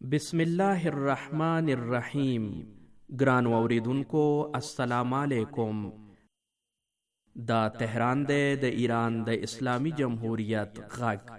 بسم الله الرحمن الرحیم. ګران اوریدونکو السلام علیکم. دا تهران دی د ایران د اسلامی جمهوریت غږ.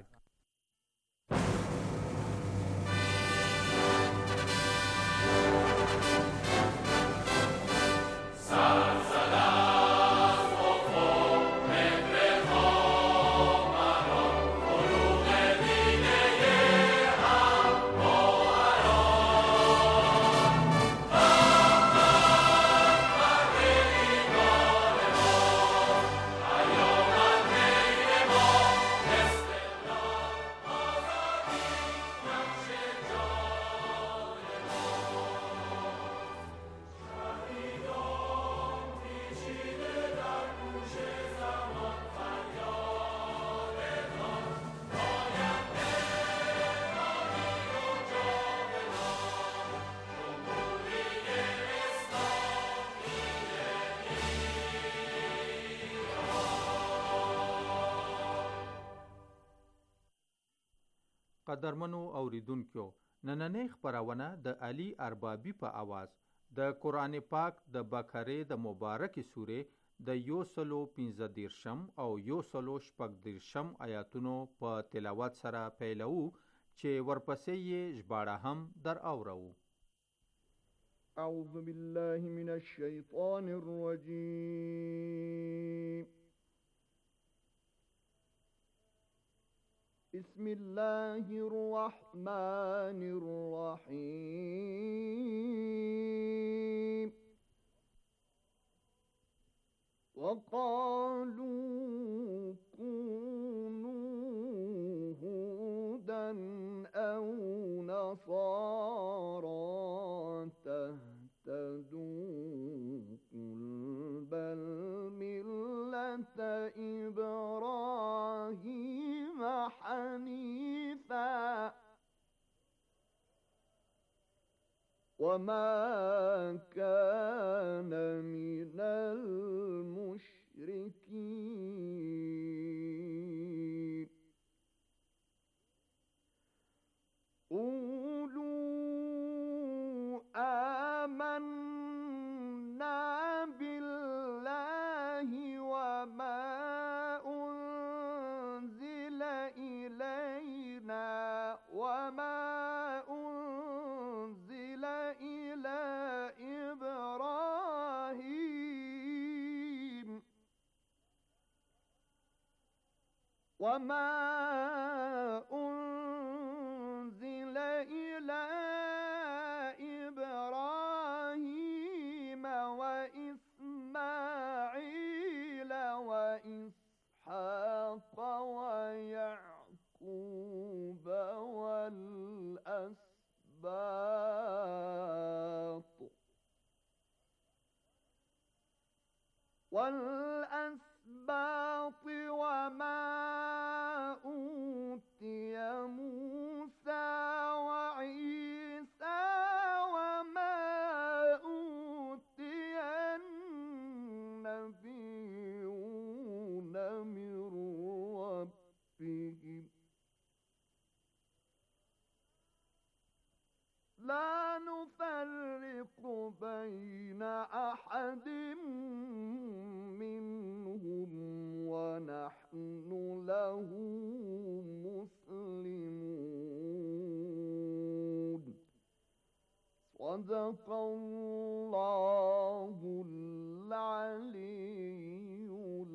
قدرمنو اوریدونکو، نننۍ خپرونه د علي اربابي په आवाज د قرآن پاک د بقره د مبارکې سورې د 115 او 116 آیاتونو په تلاوت سره پیلو، چې ورپسې یې ژباړه هم در اورو. اعوذ بالله من الشیطان الرجیم. بسم الله الرحمن الرحيم. وقالوا كونوا هودا أو نصارى تهتدوا قل بل ملة إبراهيم حنيفا وما كان من المشركين. قولوا آمنا بالله وما أنزل إلينا وما أنزل إلى إبراهيم وإسماعيل وإسحاق ويعقوب والأسباط وما أوتي موسى وعيسى وما أوتي النبيون من ربهم لا نفرق بين أحد منهم ونحن له مسلمون. صدق الله العلي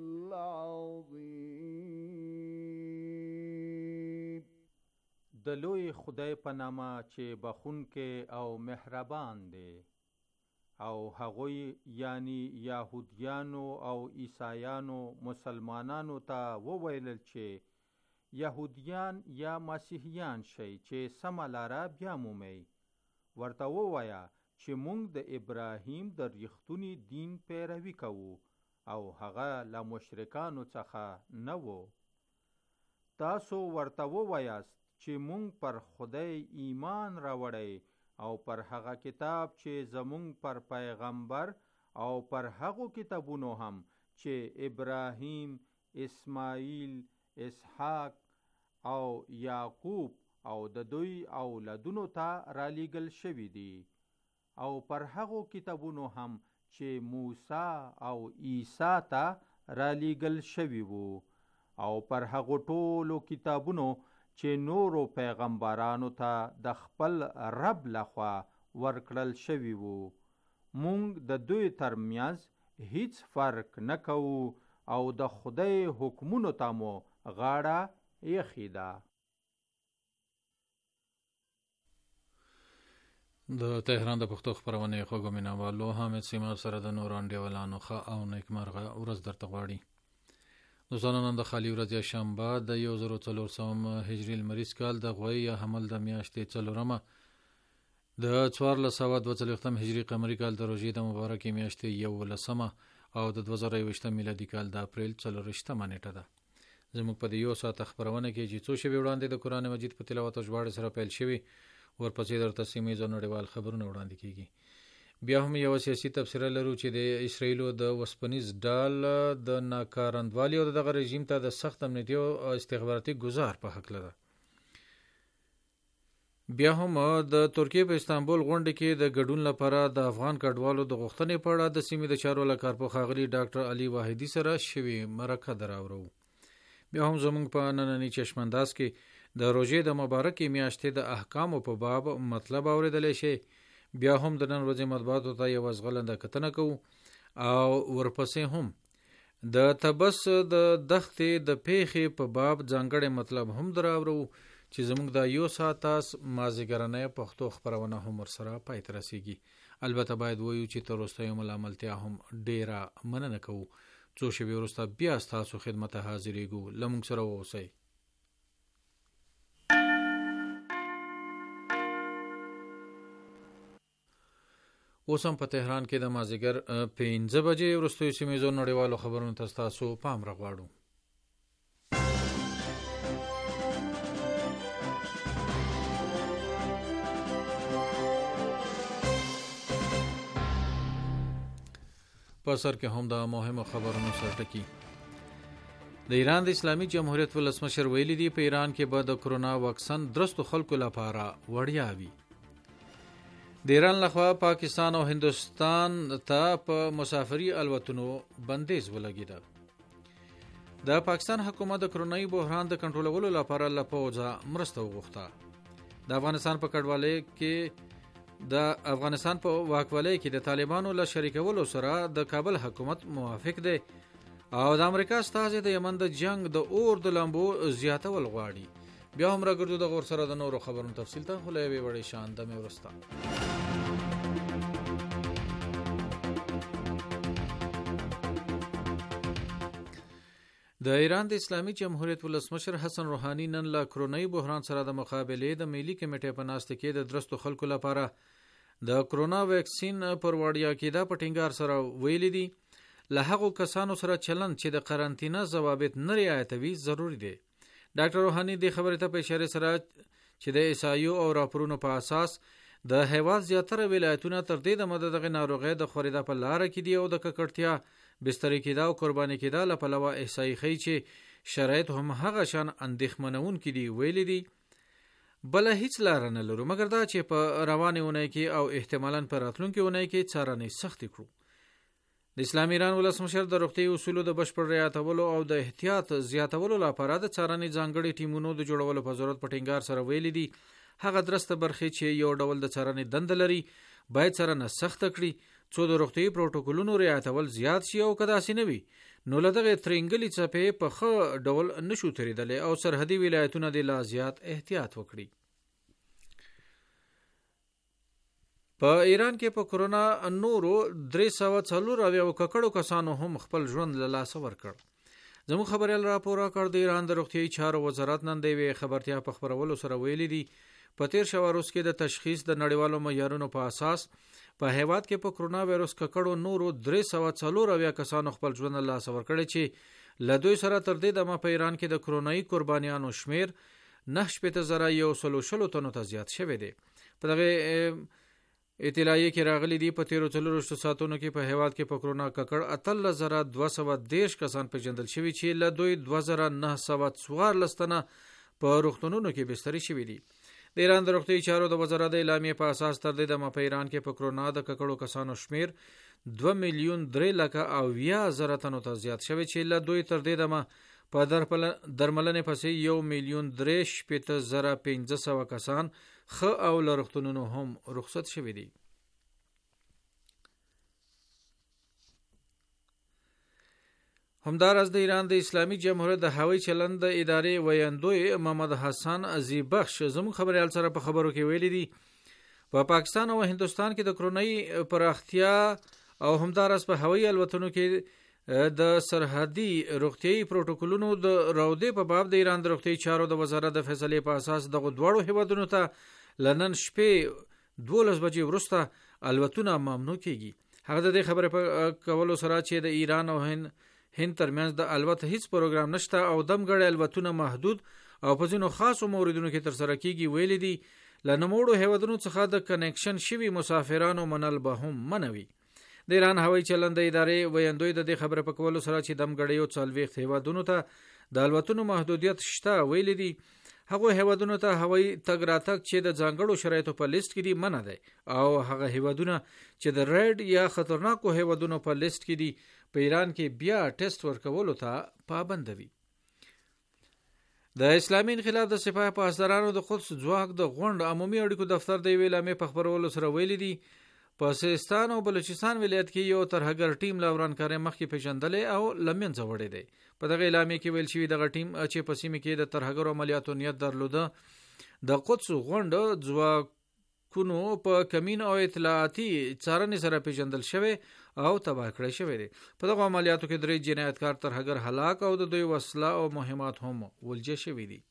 العظيم. د لوی خدای په نامه چې بخونکې او مهربان دی. او هغوی یعنی یهودیانو او عیسایانو مسلمانانو ته وویلل چې یهودیان یا مسیحیان شئ چې سمه لاره بیا مومئ. ورته ووایه چې موږ د ابراهیم د ریښتوني دین پیروي کوو او هغه له مشرکانو څخه نه و. تاسو ورته ووایاست چې موږ پر خدای ایمان راوړی او پر هغه کتاب چې زموږ پر پیغمبر او پر هغو کتابونو هم چې ابراهیم، اسماعیل، اسحاق او یعقوب او د دوی اولادونو ته رالیږل شوي دي او پر هغو کتابونو هم چې موسی او عیسی ته رالیږل شوي وو او پر هغو ټولو کتابونو چې نورو پیغمبرانو ته د خپل رب لخوا ورکړل شوي وو. مونږ د دوی ترمنځ هیڅ فرق نه کوو او د خدای حکمونو ته مو غاړه ایښې ده. د تهران د پښتو خپرونې خوږو مینوالو حامد سیمار سره د نورو انډیوالانو ښه او نیکمرغه ورځ درته غواړي. دوستانو، نن د خالي ورځې شنبه د 1400 هجري لمریز کال د غوی یا حمل د میاشتې 4مه د 1442 هجري قمري کال د روژې د مبارکې میاشتې 11 او د 2021 میلادي کال د اپریل 24مه نیټه ده. زموږ په دې یو ساعت خپرونه کې چې څو شېبې وړاندې د قرآن مجید په تلاوت او ژباړې سره پیل شوي، ورپسې درته سیمه‌ییز او نړیوال خبرونه وړاندې کیږي. بیا هم یو سیاسي تبصره لرو چې د اسرائیلو د وسپنیز ډال د ناکارندوالي او دغه رژیم ته د سخت امنیتي او استخباراتي ګزار په حق لده. بیا هم د ترکیې په استانبول غونډه کې د ګډون لپاره د افغان کډوالو د غوښتنې په اړه د سیمې د چارو له کارپوه ښاغلي ډاکټر علي واحدي سره شوي مرکه دراوړو. بیا هم زموږ په ننني چشمانداز کې د روژې د مبارکې میاشتې د احکامو په باب مطلب اوریدلی شي. بیا هم د نن ورځې مطبوعاتو ته یوه ځغلنده کتنه کوو او ورپسې هم د تبس د دښتې د پیښې په باب ځانګړی مطلب هم دراوړو چې زموږ د یو ساعت مازدیګرنۍ پښتو خپرونه هم ورسره پای ته رسیږي. البته باید ووایو چې تر وروستیو ملاملتیا هم ډیره مننه کوو. څو شېبې وروسته بیا ستاسو خدمت ته حاضرېږو. له موږ سره واوسئ. اوس هم په تهران کې د مازدیګر 5 بجې وروستیو سیمه‌ییزو نړیوالو خبرونو ته ستاسو پام راغواړو. په سر کې هم د مهمو خبرونو سرټکی. د ایران د اسلامي جمهوریت ولسمشر ویلي دی په ایران کې به د کرونا واکسن درستو خلکو لپاره وړیا وي. د ایران لخوا پاکستان او هندوستان ته په مسافري الوتنو بندیز ولګیده. د پاکستان حکومت د کرونایي بحران د کنټرولولو لپاره له پوځه مرسته وغوښته. د افغانستان په کډوالۍ کې د افغانستان په واکولۍ کې د طالبانو له شریکولو سره د کابل حکومت موافق دی او د امریکا استازي د یمن د جنگ د اور د لمبو زیاتول غواړي. بیا هم راګرځو د غور سره د نورو خبرونو تفصیل ته، خو له یوې وړې شان دمې وروسته. د ایران د اسلامي جمهوریت ولسمشر حسن روحاني نن له کرونایي بحران سره د مقابلې د ملي کمیټې په ناسته کې د درستو خلکو لپاره د کرونا ویکسین پر وړیا کېدا په ټینګار سره ویلي دي له هغو کسانو سره چلند چې د قرنطینه ضوابط نه رعایتوي ضروري دی. ډاکټر روحاني د خبرې ته په اشاره سره چې د احصایو او راپورونو په اساس د هیواد زیاتره ولایتونه تر دې دمه دغه ناروغۍ د خورېدا په لاره کې دي او د ککړتیا، بسترې کېدا او قرباني کېدا له پلوه احصایي ښیي چې شرایط هم هغه شان اندېښمنونکي دي. ویلي دي بله هیڅ لاره نه لرو مګر دا چې په روانې اونۍ کې او احتمالاً په راتلونکې اونۍ کې څارنې سختې کړو. د اسلامي ایران ولسمشر د روغتیايي اصولو د بشپړ رعایتولو او د احتیاط زیاتولو لپاره د څارنې ځانګړي ټیمونو د جوړولو په ضرورت په ټینګار سره ویلي دي هغه درسته برخې چې یو ډول د څارنې دنده لري باید څارنه سخته کړي څو د روغتیايي پروتوکولونو رعایتول زیات شي او که داسې نه وي نو له دغې ترینګلې څپې په ښه ډول نشو تېرېدلی او سرحدي ولایتونه دې لا زیات احتیاط وکړي. په ایران کې په کرونا نورو 340 ککړو کسانو هم خپل ژوند له لاسه ورکړ. زموږ خبریال راپور راکړ د ایران د روغتیايي چارو وزارت نن د یوې خبرتیا په خپرولو سره ویلي دي په تیر شوه روز کې د تشخیص د نړیوالو معیارونو په اساس په هیواد کې په کرونا وایرس ککړو نورو 340 کسانو خپل ژوند له لاسه ورکړی چې له دوی سره تر دې دمه په ایران کې د کرونایي قربانیانو شمیر 9,100 تنو ته زیات شوی دی. په دغه اطلاعیه کې راغلي دي په 13 ساعتونو کې په هیواد کې په کرونا ککړ 13,213 کسان پیژندل شوي چې له دوی 2,914 تنه په روغتونونو کې بسترې شوي دي. د ایران د روغتیايي چارو د وزارت د اعلامیې په اساس تر دې دمه په ایران کې په کرونا د ککړو کسانو شمیر 2,03,000 تنو ته زیات شوی چې له دوی تر دې دمه په درملنې پسې 1,03,500 کسان ښه او له روغتونونو هم رخصت شوي دي. همداراز د ایران د اسلامي جمهوریت د هوایي چلند د ادارې ویاندوی محمد حسن عزیبخش زموږ خبريال سره په خبرو کې ویلي دي په پاکستان او هندستان کې د کرونای پراختیا او همداراز په هوایي الوتنو کې د سرحدي روغتيایي پروتوکولونو د راودې په باب د ایران د روغتيایي چارو د وزارت د فیصلې په اساس دغه دواړو هیوادونو ته لنن شپې 12 بجې وروسته الوتنه ممنوع کیږي. هغه د دې خبرې په کولو سره چې د ایران او هند ترمنځ د الوت هیڅ پروګرام نشته او دمګړې الوتونه محدود او په ځینو خاصو موردونو کې تر سره کیږي ویلي دي. لنموړو هیوادونو څخه د کنیکشن شوي مسافرانو منل به هم منوي. د ایران هوایي چلند ادارې ویاندوی د دې خبره په کولو سره چې دمګړیو 40 هیوادونو ته د الوتنو محدودیت شته ویلي دي. هغه هیوادونو ته هوایي تګ راتګ چې د ځانګړو شرایطو په لیست کې دي منع دي او هغه هیوادونه چې د ریډ یا خطرناکو هیوادونو په لیست کې دي په ایران کې بیا ټیسټ ورکولو ته پابند دي. د اسلامي انقلاب د سپاه پاسدارانو د قدس ځواک د غونډ عمومي اړیکو دفتر د ویلامې په خبرولو سره ویلي دي په سیستان او بلوچستان ولایت کې یو ترهګر ټیم لورانکاري مخکې پیژندلې او لمنځه وړې دی. په دغه اعلامیه کې ویل شوی دغه ټیم چې په سیمه کې د ترهګر عملیاتو نیت درلوده د قدس غونډ ځواکونو په کمین او اطلاعاتي څارنې سره پیژندل شوی او تباه کړی شوی دی. په دغه عملیاتو کې 3 جنایتکار ترهګر هلاک او د دوی وسله او مهمات هم ولجه شوی دي.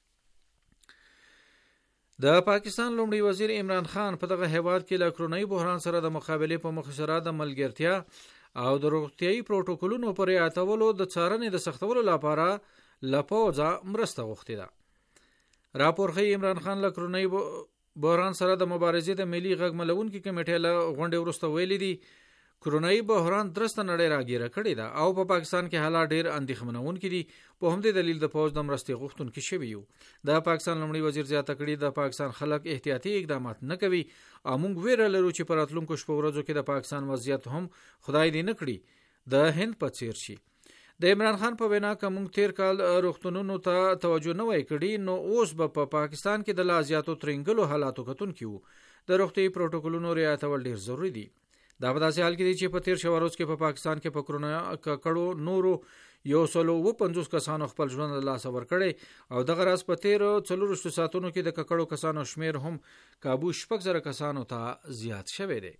د پاکستان لومړي وزیر عمران خان په دغه هیواد کې له کرونای بحران سره د مقابلې په مخ سره د ملګرتیا او د روغتيایي پروتوکولونو پر رعایتولو د څارنې د سختولو لپاره لپوزه مرسته غوښتې ده. راپور ښيي عمران خان له کرونای بحران سره د مبارزې د ملي غږ ملونکي کمیټې له غونډې وروسته ویلي دي کرونای بحران درسته نړۍ راګیره کړې ده او په پاکستان کې حالات ډېر اندېښمنونکي دي. په همدې دلیل د فوج د مرستې غوښتونکي شوي یو. د پاکستان لومړي وزیر زیاته کړي د پاکستان خلک احتیاطي اقدامات نه کوي او موږ ویره لرو چې په راتلونکو شپو ورځو کې د پاکستان وضعیت هم خدای دې نه کړي د هند په څیر شي. د عمران خان په وینا که موږ تیر کال روغتونونو ته توجه نه وای کړی نو اوس به په پاکستان کې د لا زیاتو ترنګلو حالاتو کتونکي وو. د روغتيایي پروتوکولونو رعایتول ډېر ضروري دي. دا په داسې حال کې دي چې په تیر شو ورځ کې په پاکستان کې په کرونا ککړو نورو 150 کسانو خپل ژوند له لاسه ورکړي او دغه راز په تیر 4 ساعتونو کې د ککړو کسانو شمیر هم کابو 6,000 کسانو ته زیات شوی دی.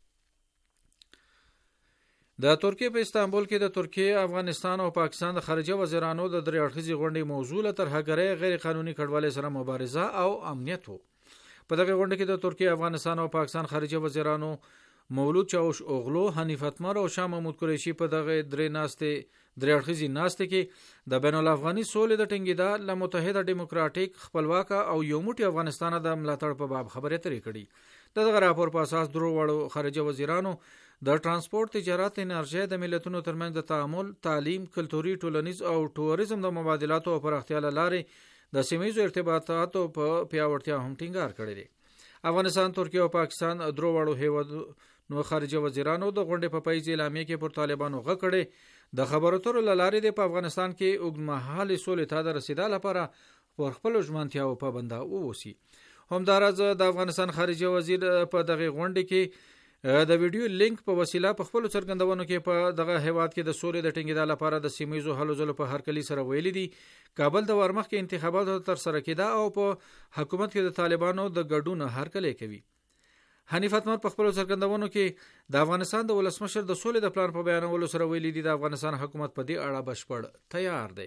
د ترکیه په استانبول کې د ترکیه، افغانستان او پاکستان د خارجه وزیرانو د درې اړخیزې غونډې موضوع له ترهګرۍ، غیر قانوني کډوالۍ سره مبارزه او امنیت وو. په دغه غونډه کې د ترکیه، افغانستان او پاکستان خارجه وزیرانو مولود چاوش اوغلو، حنیف اتمر او شاه محمود قریشي په دغه درې اړخیزې ناستې کې د بین الافغاني سولې د ټینګېدا له متحده ډیموکراټیک خپلواک او یو موټی افغانستان د ملاتړ په باب خبرې اترې کړي. دغه راپور په اساس درو وړو خارجه وزیرانو د ترانسپورت، تجارت، انرژي، د ملتونو ترمنځ د تعامل، تعلیم، کلتوري، ټولنیز او ټوریزم د مبادلاتو او پراختیا لارې د سیمه‌ییزو ارتباطاتو په پیاوړتیا هم ټینګار کړی دی. افغانستان، ترکیه او پاکستان درو وړو هیوادونو خارجه وزیرانو د غونډې په پیل اعلامیه کې پر طالبانو غږ کړی د خبرو اترو لارې د افغانستان کې اوږدمهالې سولې ته د رسیدا لپاره پر خپل ژمنتیاو پابنده اوسي. همداراز د افغانستان خارجه وزیر په دغه غونډه کې د ویډیو لینک په وسیله په خپل څرګندونو کې په دغه هیواد کې د سولې د ټینګېدا لپاره د سیمه‌ییزو هلو ځلو په هرکلي سره ویلي دي کابل د ورمخ کې انتخاباتو تر سره کېده او په حکومت کې د طالبانو د ګډون هرکلی کوي. حنیف اتمر په خپل څرګندونو کې د افغانستان د ولسمشر د سولې د پلان په بیانولو سره ویلي دي د افغانستان حکومت په دې اړه بشپړ تیار دی.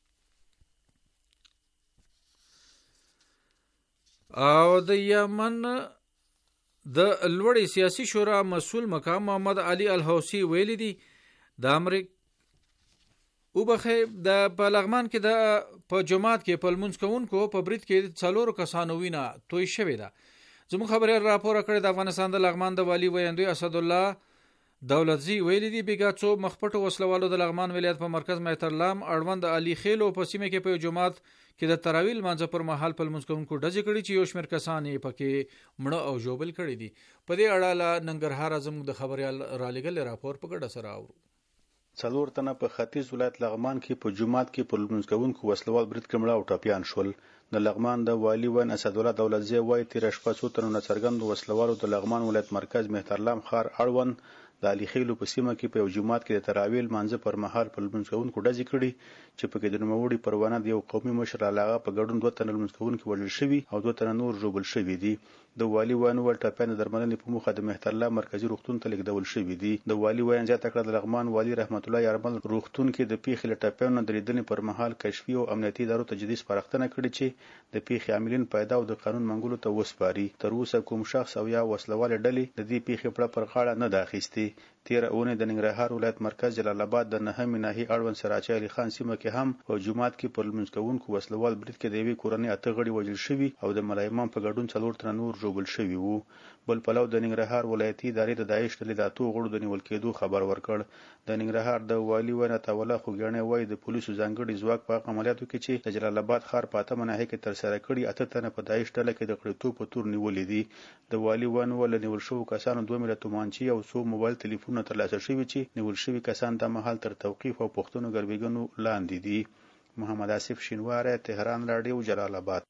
او د یمن د لوړې سیاسي شورا مسؤل مقام محمد علي الحوثي ویلي دي د امریکا وبخې د په لغمان کې د په جماعت کې په لمونځ کوونکو په برید کې 4 کسانو وینه توی شوې ده. زموږ خبريال راپور کړی د افغانستان د لغمان د والی ویاندوی اسد الله دولتزی ویلي دي بیګا څو مخپټو وسلوالو د لغمان ولایت په مرکز مهترلام اړوند علي خیلو په سیمه کې په جمعات کې د تراویل منځ پر مهال په لمونځ کوونکو ډزې کړې چې یو شمېر کسان یې پکې مړه او ژوبل کړي دي. په دې اړه له ننګرهار زموږ د خبريال رالېږلي راپور په ګډه سره اورو. 4 تنه په ختیځ ولایت لغمان کې په جمعات کې په لمونځ کوونکو وسلوال برید کړه او ټاپیان شول. د لغمان د والی وین اسدالله دولتزی وایي تیر شپه څو تنو نڅرګند وسلوالو د لغمان ولایت مرکز مهترلام ښار اړوند د علي خیلو په سیمه کې په یو جمعات کې د تراویل مانځه پر مهال په لمونځ کوونکو ډزې کړي چې پکې د نوموړي پروانه د یو قومي مشر علاقه په ګډون 2 تنه لمونځ کوونکي وژل شوي او 2 تنه نور ژوبل شوي دي. د والی وین ول ټاپیان د درملنې په موخه د مهترلام مرکزی روغتون ته لیږدول شوي دي. د والی وین زیاته کړه د لغمان والی رحمت الله یارمل روغتون کې د پیښې له ټاپیانو د لیدنې پر مهال کشفي او امنیتي ادارو ته جدي سپارښتنه کړې چې د پیښې عاملین پیدا او د قانون منګولو ته وسپاري. تر اوسه کوم شخص او یا وسلوال ډلې د دې پیښې پر غاړه نه ده اخیستې. تیر اونۍ د ننګرهار ولایت مرکز جلال آباد د نهمې ناحیې اړوند سراچی علي خان سیمه کې هم په جمعات کې پر لمونځ کوونکو وسلوال برید کې د یوې کورنۍ 8 غړي وژل شوي او د ملایمان په ګډون 4 تنه نور ژوبل شوي وو. بل پلو د ننګرهار ولایتي ادارې د داعش ډلې د 8 غړو د نیول کېدو خبر ورکړ. د ننګرهار د والی ونه تاوله خوګیاڼي وایي د پولیسو ځانګړي ځواک په عملیاتو کې چې د جلال آباد ښار په 8 ناحیه کې ترسره کړي 8 تنه په داعش ډله کې د کړتو په تور نیولې دي. د والی ونه ول نیول شوو کسانو 2 میلیونه تومانچې او 100 موبایل تلیفونونه ترلاسه شوي چې نیول شوي کسان د مهال تر توقیف او پښتنو ګربېګنو لاندې دي. محمد آصف شینواره، تهران رادیو، جلال آباد.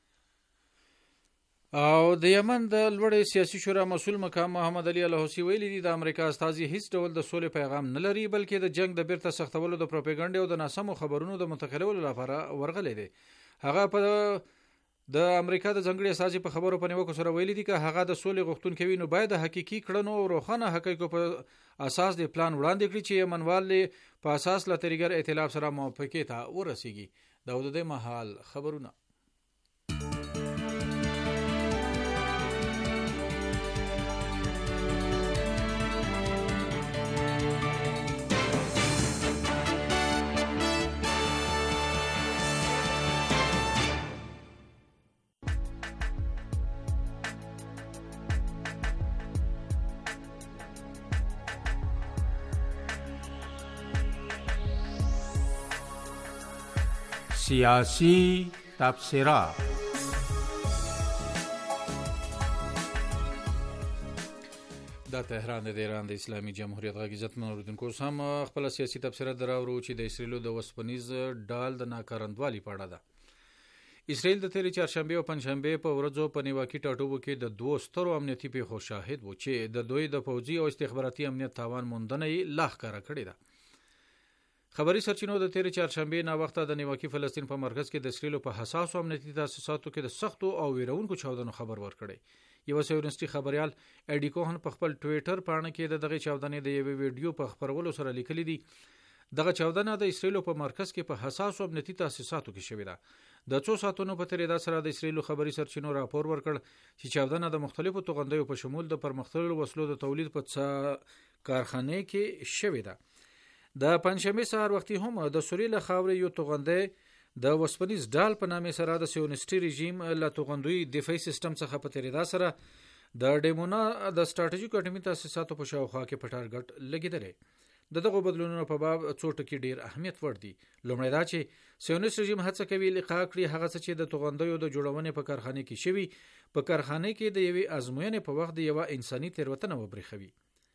او د یمن د لوړې سیاسي شورا مسؤل مقام محمد علي الحوثي ویلي دي د امریکا استازي هیڅ ډول د سولې پیغام نه لري بلکې د جنگ د بیرته سختولو د پروپاګاندا او د ناسمو خبرونو د منتقلولو لپاره ورغلي دي. هغه په د امریکا د ځنګړي استازي په خبرو په نیوکو سره ویلي دي چې هغه د سولې غوښتونکي وي نو باید د حقيقي کړنو او روښانه حقایقو په اساس د پلان وړاندې کړي چې یمنوال په اساس لا طریقې ائتلاف سره موافقه ته ورسیږي. دا د محل خبرونه. سیاسی تبصره. د تهران د ایران د اسلامي جمهوریت غږ عزت منوریدونکو سم خپل سیاسي تبصره دراورو چې د اسرائیل د وسپنیز ډال د ناکارندوالي په اړه ده. اسرائیل د تیرې چهارشنبه او پنځشنبه په ورځو په نیواکي ټاټوبو کې د 2 سترو امنیتي پیښو شاهد و چې د دوی د پوځي او استخباراتي امنیت تاوان موندنه یې لا ښکاره کړې ده. خبري سرچینو د تیرې چهارشنبه نا وخته د نیواکي فلسطین په مرکز کې د اسرائیل په حساسو امنیتي تاسیساتو کې د سختو او ویرونکو چاودنو خبر ورکړی. یو سیورنسټي خبريال اډي کوهن په خپل ټوئیټر باندې کې دغه چاودنې د یو ویډیو په خبرولو سره لیکلي دي. دغه چاودنه د اسرائیل په مرکز کې په حساسو امنیتي تاسیساتو کې شوې ده. د 2 ساعتونو په تیریدا سره د اسرائیل خبري سرچینو راپور ورکړ چې چاودنه د مختلفو توغندیو په شمول د پرمختللو وسلو د تولید په کارخانه کې شوې ده. د پنځشنبه سهار وختي هم د سوریې له خاورې یو توغندې د وسپنیز ډال په نامه سره د سیونیسټي رژیم له توغندوی دفاعي سیستم څخه په تیریدا سره د ډیمونا د سټریټیجیک اټومي تاسیساتو په شاوخوا کې په ټارګټ لګیدلې. دغه بدلونونو په باب څو ټکي ډیر اهمیت ور دي. لومړی دا چې سیونیسټ رژیم هڅه کوي لقا کړي هغه څه چې د توغندیو د جوړونې په کارخانه کې شوی په کارخانه کې د یوې ازموینې په وخت د یو انساني تیروتنه وبرخوي.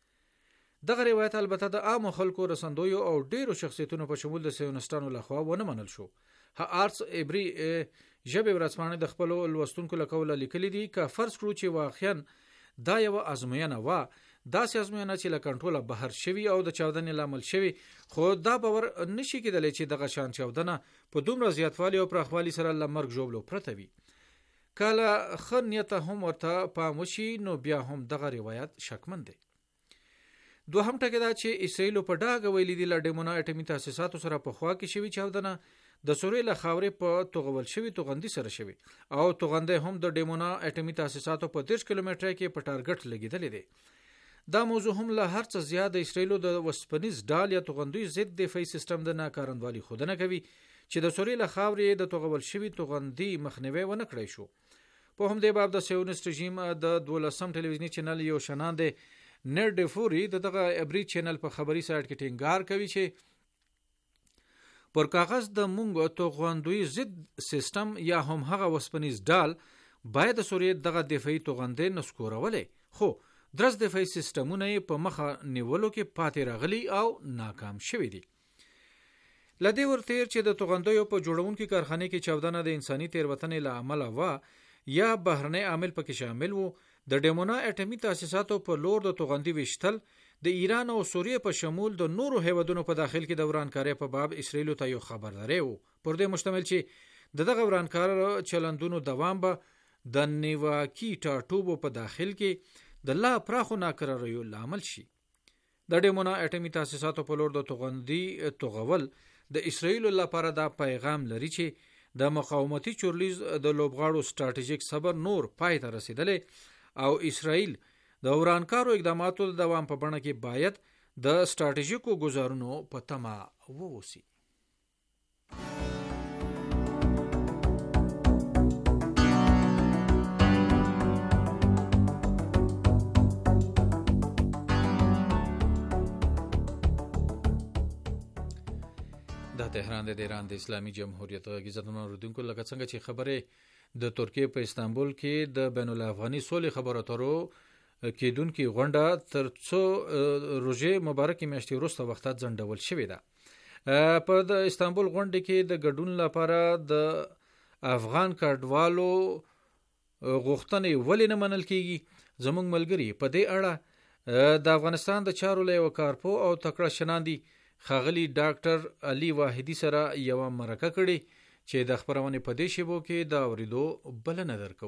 دغه روایت البته د عام خلکو رسندویو او ډیرو شخصیتونو په شمول د سیونستانو لخوا ونه منل شو. آرتس ایبری ژبه ورځپاڼه د خپل لوستونکو لکول لیکلي دي چې فرض کړو چې واقعا دا یو ازموینه و، داسې ازموینه چې له کنټروله بهر شوی او د چاودنې لامل شوی، خو دا باور نشي کېدلی چې دغه شان چاودنه په دومره زیاتوالي او پراخوالي سره لمرګ جوړلو پرته وي. کله خنیته هم ورته پام وشي نو بیا هم دغه روایت شکمن دی. دوهم ټکی دا چې اسرائیل په ډاګه ویلي دي له ډیمونا اټومي تاسیساتو سره په خوا کې شوی چاودنه د سوریې له خاورې په توغول شوی توغندي سره شوی او توغنده هم د ډیمونا اټومي تاسیساتو په 30 کیلومتر کې په ټارګټ لګیدلې دي. دا موضوع هم له هر څه زیات د اسرائیل د وسپنیز ډال یا توغندوی ضد دفاعي سیستم د ناکارندوالي خودنه کوي چې د سوریې له خاورې د توغول شوی توغندي مخنیوي ونه کړی شو. په هم د باب د سیونیسټ رژیم د 12 ټلویزیونی چینل یو شناند نیر ډیفوري دغه ابری چینل په خبري سایت کې ټینګار کوي چې پر کاغذ د مونږ توغندوی ضد سیستم یا هم هغه وسپنیز ډال باید سوریه دغه دفاعي توغندې نسکورولې خو درس دفاعي سیستمونه په مخه نیولو کې پاتې راغلي او ناکام شوي دي. لدې ورتیر چې د توغندیو په جوړونکو کارخانه کې چاودنه د انساني تیروتنې له امله و یا بهرنی عامل پکې شامل وو د ډیمونا اټمی تاسیساتو په لور د توغندي وشتل د ایران او سوریه په شمول د نورو هیوادونو په داخل کې د ورانکارۍ په باب اسرائیل ته یو خبرداري وو پر دې مشتمل چې دغه ورانکار چلندونو دوام به د نیواکی ټاټوبو په داخل کې د لا پراخو ناکراریو لامل شي. د ډیمونا اټمی تاسیساتو په لور د توغندي توغول د اسرائیل لپاره دا پیغام لري چې د مقاومتي چورلیز د لوبغاړو ستراتیژیک صبر نور پای ته رسیدلې او اسرائیل د ورانکارو اقداماتو د دوام په بڼه کې باید د ستراتیژیکو ګزارونو په تمه ووسی. د تهران د ایران د اسلامي جمهوریت غږیزتونو اوریدونکو لکه څنګه چې خبره د ترکیه په استانبول کې د بین الافغاني صلح خبرو اترو کېدونکې غونډه تر څو روزې مبارکې میاشتې وروسته وخت ځنډول شوې ده. په د استانبول غونډه کې د ګډون لپاره د افغان کډوالو غوښتنې ولې نه منل کېږي؟ زموږ ملګري په دې اړه د افغانستان د چارو له یو کارپو او تکړه شناندي خاغلی ډاکټر علي واحدی سره یو مرکه کړي چې د خبرونې په دې شیبو کې د اوریدو بلنه درکو.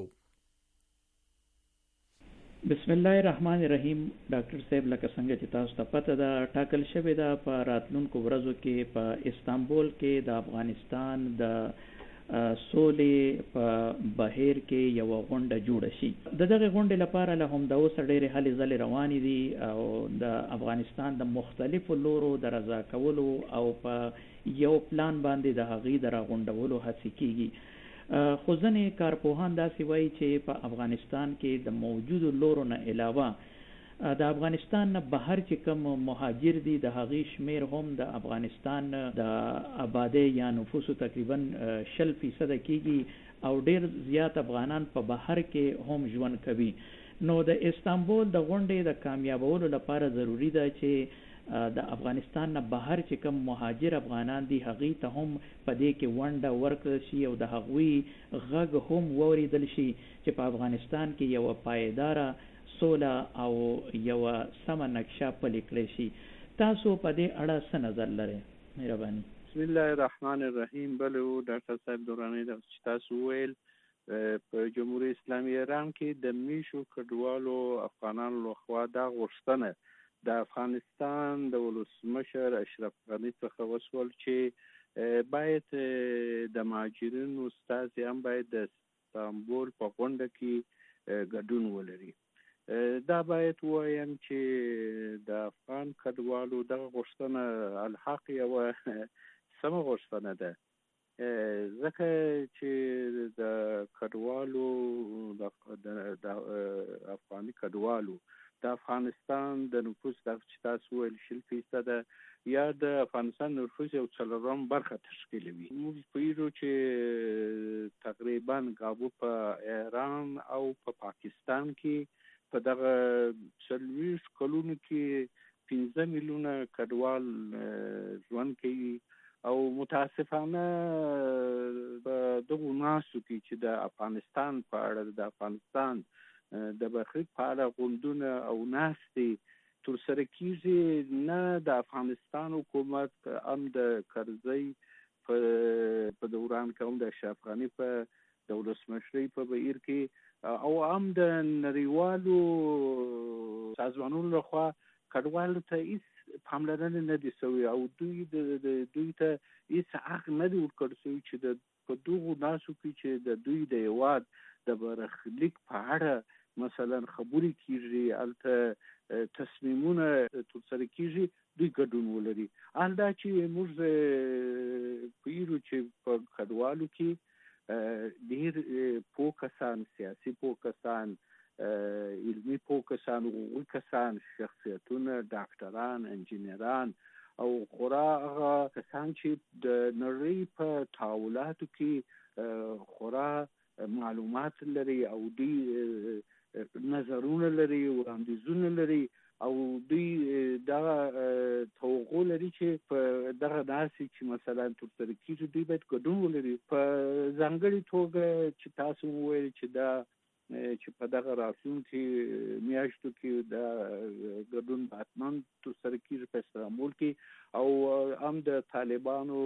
بسم الله الرحمن الرحیم. ډاکټر صاحب لکه څنګه چې تاسو ته پته ده ټاکل شوې ده په راتلونکو ورځو کې په استانبول کې د افغانستان د سولې په بهیر کې یو غونډه جوړه شي. دغه غونډې لپاره له هم د اوس ډېرې هلې ځلې روانې دي او د افغانستان د مختلفو لورو د رضا کولو او په یو پلان باندې د هغې د راغونډولو هڅې کېږي. خو ځینې کارپوهان داسې وایي چې په افغانستان کې د موجودو لورو نه علاوه د افغانستان نه بهر چې کوم مهاجر دي د هغې شمیر هم د افغانستان د آبادۍ یا نفوسو تقریبا 60% کېږي او ډېر زیات افغانان په بهر کې هم ژوند کوي. نو د استانبول د غونډې د کامیابولو لپاره ضروری ده چې د افغانستان نه بهر چې کوم مهاجر افغانان دي هغې ته هم په دې کې ونډه ورکړل شي او د هغوی غږ هم واورېدل شي چې په افغانستان کې یوه پایداره سوله او یو سمه نقشه پلي کړی شي. تاسو په دې اړه څه نظر لرئ؟ مهرباني. بسم الله الرحمن الرحیم. بله ډاکټر صاحب دوراني چې تاسو ویل په جمهوریت اسلامي ایران کې د میشو کډوالو افغانانو لخوا دا غوښتنه د افغانستان د ولسمشر اشرف غني څخه وشول چې باید د مهاجرینو استازي هم باید د استانبول په غونډه کې ګډون ولري. دا باید وایم چې د افغان کډوالو دغه غوښتنه الحق یوه سمه غوښتنه ده ځکه چې د کډوالو د افغاني کډوالو د افغانستان د نفوس دغه چې تاسو ویل 60% یا د افغانستان نفوس یو 4 برخه تشکیلوي. موږ پوهیږو چې تقریبا کابو په ایران او په پاکستان کې په دغه 40 کلونو کې 15 میلیونه کډوال ژوند کوي او متاسفانه په دغو ناسو کې چې د افغانستان په اړه د افغانستان د برخلیک په اړه غونډونه او ناستې ترسره کېږي نه د افغانستان حکومت هم د کرزي په دوران کې هم د اشرف غني په د ولسمشرۍ په بهیر کې او هم د نړیوالو سازمانونو لخوا کډوالو ته هیڅ پاملرنه نه دي شوې او دوی ته هیڅ حق نه دی ورکړل شوی چې په دغو ناسو کې چې د دوی د هیواد د برخلیک په اړه مثلا خبرې کېږي هلته تصمیمونه ترسره کېږي دوی ګډون ولري. حال دا چې موږ پوهیږو چې په کډوالو کې ډېر پوه کسان سیاسي پوه کسان علمي پوه کسان، حقوقي کسان، شخصیتونه، ډاکټران، انجینران او خورا هغه کسان چې د نړۍ په تحولاتو کې خورا معلومات لري او دوی نظرونه لري، وړاندیزونه لري او دوی دغه توقع لري چې په دغه داسې چې مثلا ترسره کېږي دوی باید ګډون ولري. په ځانګړې توګه چې تاسو وویل چې په دغه راتلونکي میاشتو کې دا ګډون حتما ترسره کېږي په استانبول کې او هم د طالبانو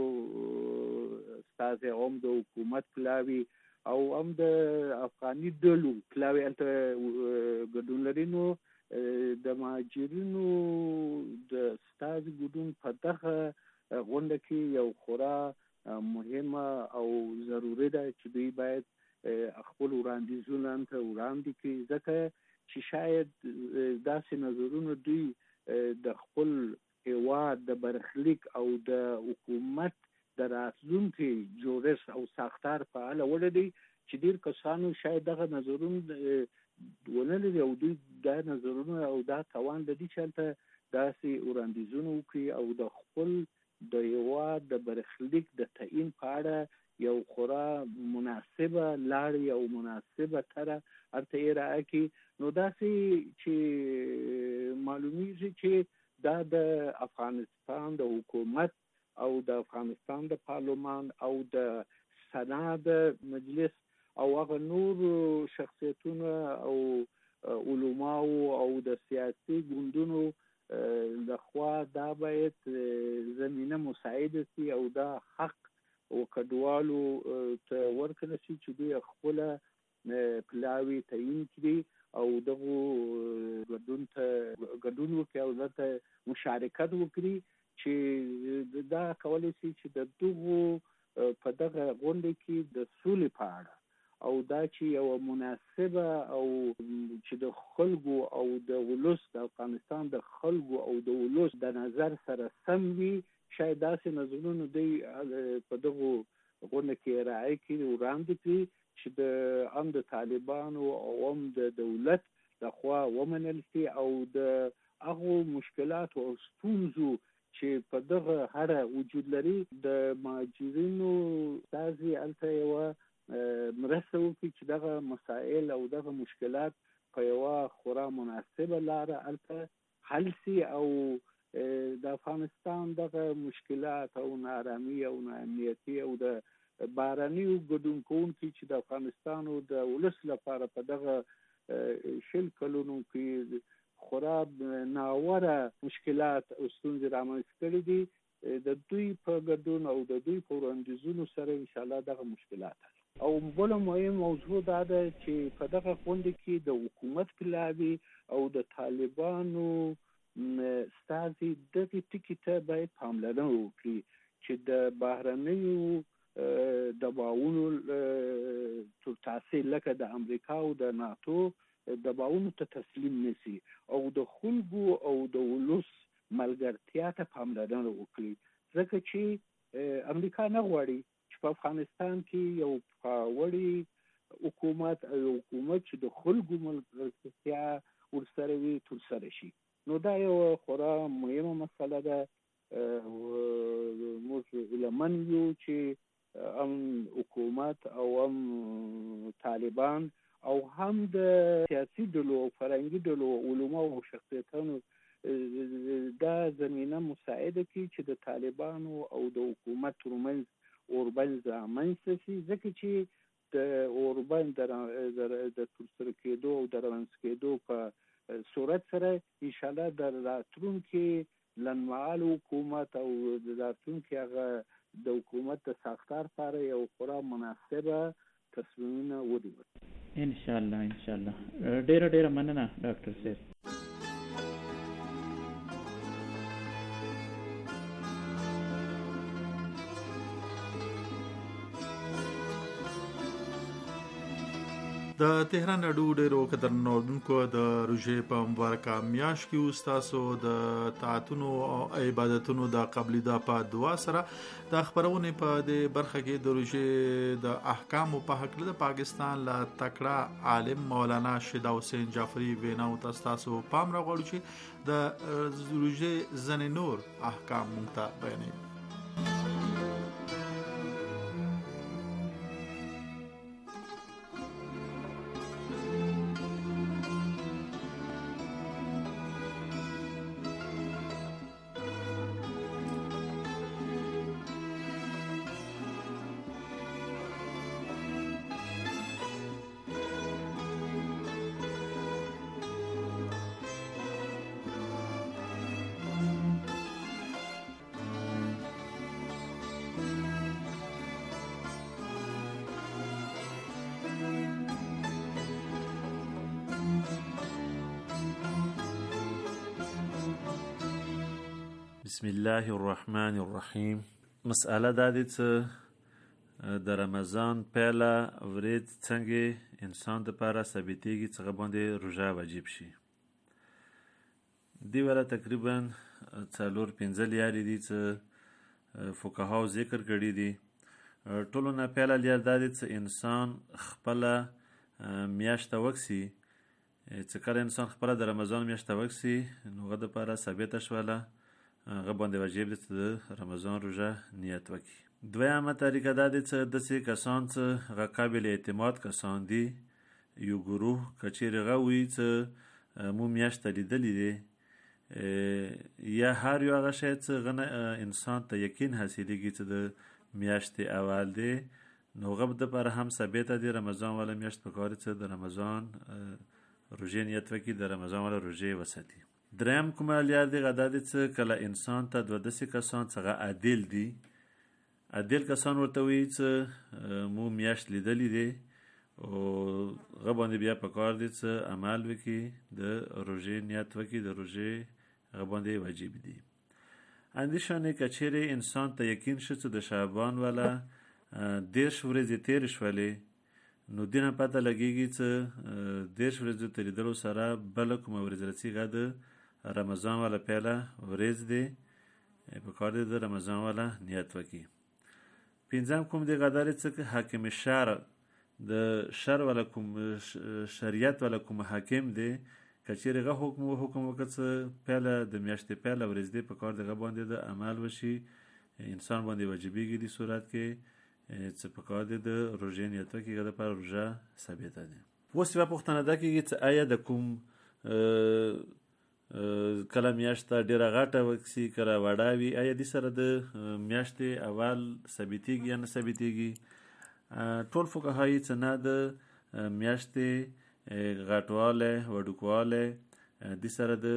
استازي، هم د حکومت پلاوي او هم د افغاني ډلو پلاوي هلته ګډون لري. نو د مهاجرینو د استازي ګډون په دغه غونډه کې یو خورا مهمه او ضروري ده چې دوی باید خپل وړاندیزونه ته وړاندې کړي، ځکه چې شاید داسې نظرونه دوی د خپل هېواد د برخلیک او د حکومت د راتلونکي جوړښت او ساختار په اړه ولري چې ډېر کسانو شاید دغه نظرونه ونه لري او دوی دا نظرونه او دا توان لري چې هلته داسې وړاندیزونه وکړي او د خپل د هېواد د برخلیک د تعیین په اړه یو خورا مناسبه لارې او مناسبه طرح هلته ارائه کړي. نو داسې چې معلومیږي چې دا د افغانستان د حکومت او د افغانستان د پارلمان او د سنا د مجلس او هغه نور شخصیتونه او علماو او د سیاسي ګوندونو لخوا دا باید زمینه مساعده شي او دا حق او کډوالو ته ورکړل شي چې دوی خپله پلاوي تعیین کړي او دغه ګډون وکړي او دلته مشارکت وکړي چې دا کولی شي چې د دغو په دغه غونډه کې د سولې په اړه او دا چې یو مناسبه او چې د خلکو او د ولس د افغانستان د خلکو او د ولس د نظر سره سم وي، شاید داسې نظرونه دوی په دغو غونډه کې رایه کړي وړاندې کړي چې د هم د طالبانو او هم د دولت لخوا ومنل شي او د هغو مشکلاتو او ستونزو چې په دغه هره وجود لري د مهاجرینو استازي هلته یوه مرسته وکړي چې دغه مسائل او دغه مشکلات په یوه خورا مناسبه لاره هلته حل شي او د افغانستان دغه مشکلات او ناارامي او ناامنیتي او د بهرنیو ګډون کوونکي چې د افغانستان او د ولس لپاره په دغه 20 کلونو کې خورا ناوره مشکلات او ستونزې رامنځته کړي دي، د دوی په ګډون او د دوی په وړاندیزونو سره انشاءالله دغه مشکلات حل. او بله مهم موضوع دا ده چې په دغه غونډه کې د حکومت پلاوي او د طالبانو استازي دغه ټکي ته باید پاملرنه وکړي چې د بهرنیو دباونو تر تاثیر لکه د امریکا او د ناتو دباونو ته تسلیم نشي او د خلکو او د ولس ملګرتیا ته پاملرنه وکړي، ځکه چې امریکا نه غواړي چې په افغانستان کې یو پیاوړی حکومت او حکومت چې د خلکو ملګرتیا ورسره وي ترسره شي. نو دا یو خورا مهمه مسله ده. موږ علماء یو چې هم حکومت او هم طالبان او هم د سیاسي ډلو او فرهنګي ډلو علماء او شخصیتانو دا زمینه مساعده کوي چې د طالبانو او د حکومت ترمنځ اوربند رامنځته شي، ځکه چې د اوربند د ترسره کېدو او د رامنځته کېدو په صورت سره انشاءالله د راتلونکي لنډمهاله حکومت او د راتلونکي هغه د حکومت د ساختار لپاره یو خورا مناسبه تصمیمونه ونیول. انشاءالله ډیره مننه ډاکټر صاحب. د تهران اډو ډیرو قدرمنونکو د روژې په مبارکه میاشت کې استاسو د طاعتونو او عبادتونو د قبلې د په دعا سره د خبرونه په د برخه کې د روژې د احکامو په حق د پاکستان لا تکړه عالم مولانا شیدا حسین جعفری ویناو تاسو پام راغړو چې د روژې ځنې نور احکام مونږ ته بیانوي. بسم الله الرحمن الرحیم. مسأله دا دي چې د رمضان پیله ورځ څنګه انسان لپاره ثابتېږي چې باندې روژه واجب شي. دی ولا تقریبا 4-5 لیارې دي چې فقهاو ذکر کړي دي. ټولو نه پیله لیار دا دي چې انسان خپل میاشته وکسي، چې کله انسان خپل د رمضان میاشته وکسي نو هغه لپاره ثابته شوله هغه باندې واجب دي چې د رمضان روژه نیت وکړي. دویمه طریقه دا دی چې داسې کسان چې هغه قابل اعتماد کسان دي، یو ګروه که چیرې هغه وایي چې مو میاشته لیدلې دی، یا هر یو هغه شی چې هغه انسان ته یقین حاصلېږي چې د میاشتې اول دی نو هغه دپاره هم ثابته دی رمضان والا میاشت پکار چې د رمضان روژې نیت وکړي، د رمضان والا روژې وساتي. دریم کومه لیار دی هغه دا دی چې کله انسان ته دوه داسې کسان چې هغه عادل دي، عادل کسان ورته وایي چې مو میاشت لیدلې دی او هغه باندې بیا پکار دی چې عمل وکړي، د روژې نیت وکړي، د روژې هغه باندې واجب دي. اندیشانې که چیرې انسان ته یقین شي چې د شعبان والا 10 ورځې تېرې شولې نو دې نه پته لګېږي چې 10 ورځې تېرېدلو سره بله کومه ورځ راځي هغه د رمضان والا پیله ورځ دی، پکار دی د رمضان والا نیت وکړي. پنځم کوم دی هغه دا دی چې حاکم شرع د شرع والا کوم شریعت والا کوم حاکم دی که چیرې هغه حکم وکړه چې پیله د میاشتې پیله ورځ دی پکار دی هغه باندې د عمل وشي، انسان باندې واجبېږي دې صورت کې چې پکار دی د روژې نیت وکړي، هغه دپاره روژه ثابته دی. اوس یوه پوښتنه دا کېږي چې آیا د کوم کله میاشته ډیره غټه وکسي کله وړه وي آیا دې سره د میاشتې اول ثابتېږي یا نه ثابتېږي؟ ټول فقهایي چې نه د میاشتې غټوالی وډوکوالی دې سره د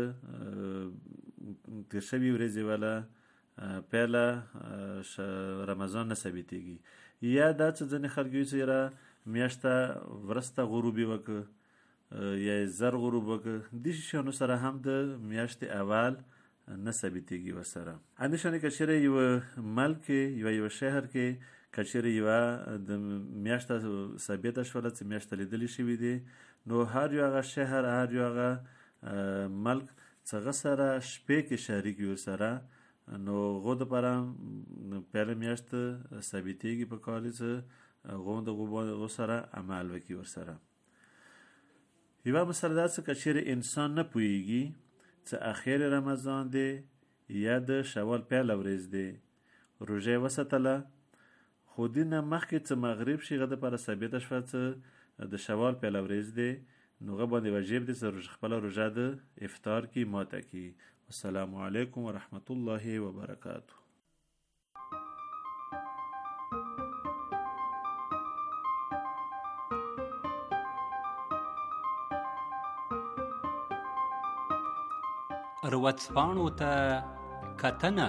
تېر شوي ورځې والا پیله رمضان نه ثابتېږي، یا دا چې ځینې خلک وایي چې یاره میاشته ورسته غروبي وکړه یا زر غروب وکړه، دې شیانو سره هم د میاشتې اول نه ثابتېږي ورسره. همداشانې که چیرې یوه ملک کې یوه شهر کې که چیرې یوه د میاشته ثابته شوله چې میاشته لیدلې شوي دي نو هر یو هغه شهر هر یو هغه ملک چې هغه سره شپې کې شریک وي ورسره نو هغو دپاره پیله میاشت ثابتېږي پکار دی چې هغو سره عمل وکړي ورسره. یوه مسله دا چې که چیرې انسان نه پوهېږي چې اخر رمضان دی یا د شوال پیله ورځ دی، روژه یې وساتله خو دې نه مخکې چې مغرب شي هغه دپاره ثابته شوه چې د شوال پیله ورځ دی نو هغه باندې واجب دی چې خپله روژه د افطار کې ماته کړي. السلام علیکم ورحمة الله وبرکاته. ورځپاڼو ته کتنه.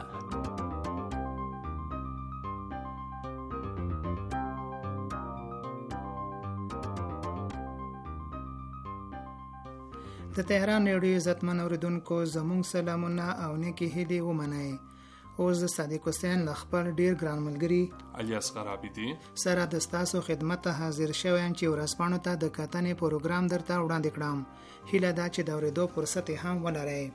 د تهران ریډیو عزتمن اوریدونکو زموږ سلامونه او نیکې هیلې ومنئ. اوس د صادق حسین له خپل ډیر ګران ملګري علي اصغر عابدي سره د ستاسو خدمت ته حاضر شوم چې ورځپاڼو ته د کتنې پروګرام درته وړاندې کړم. هیله ده چې د اورېدو فرصت هم ولرئ.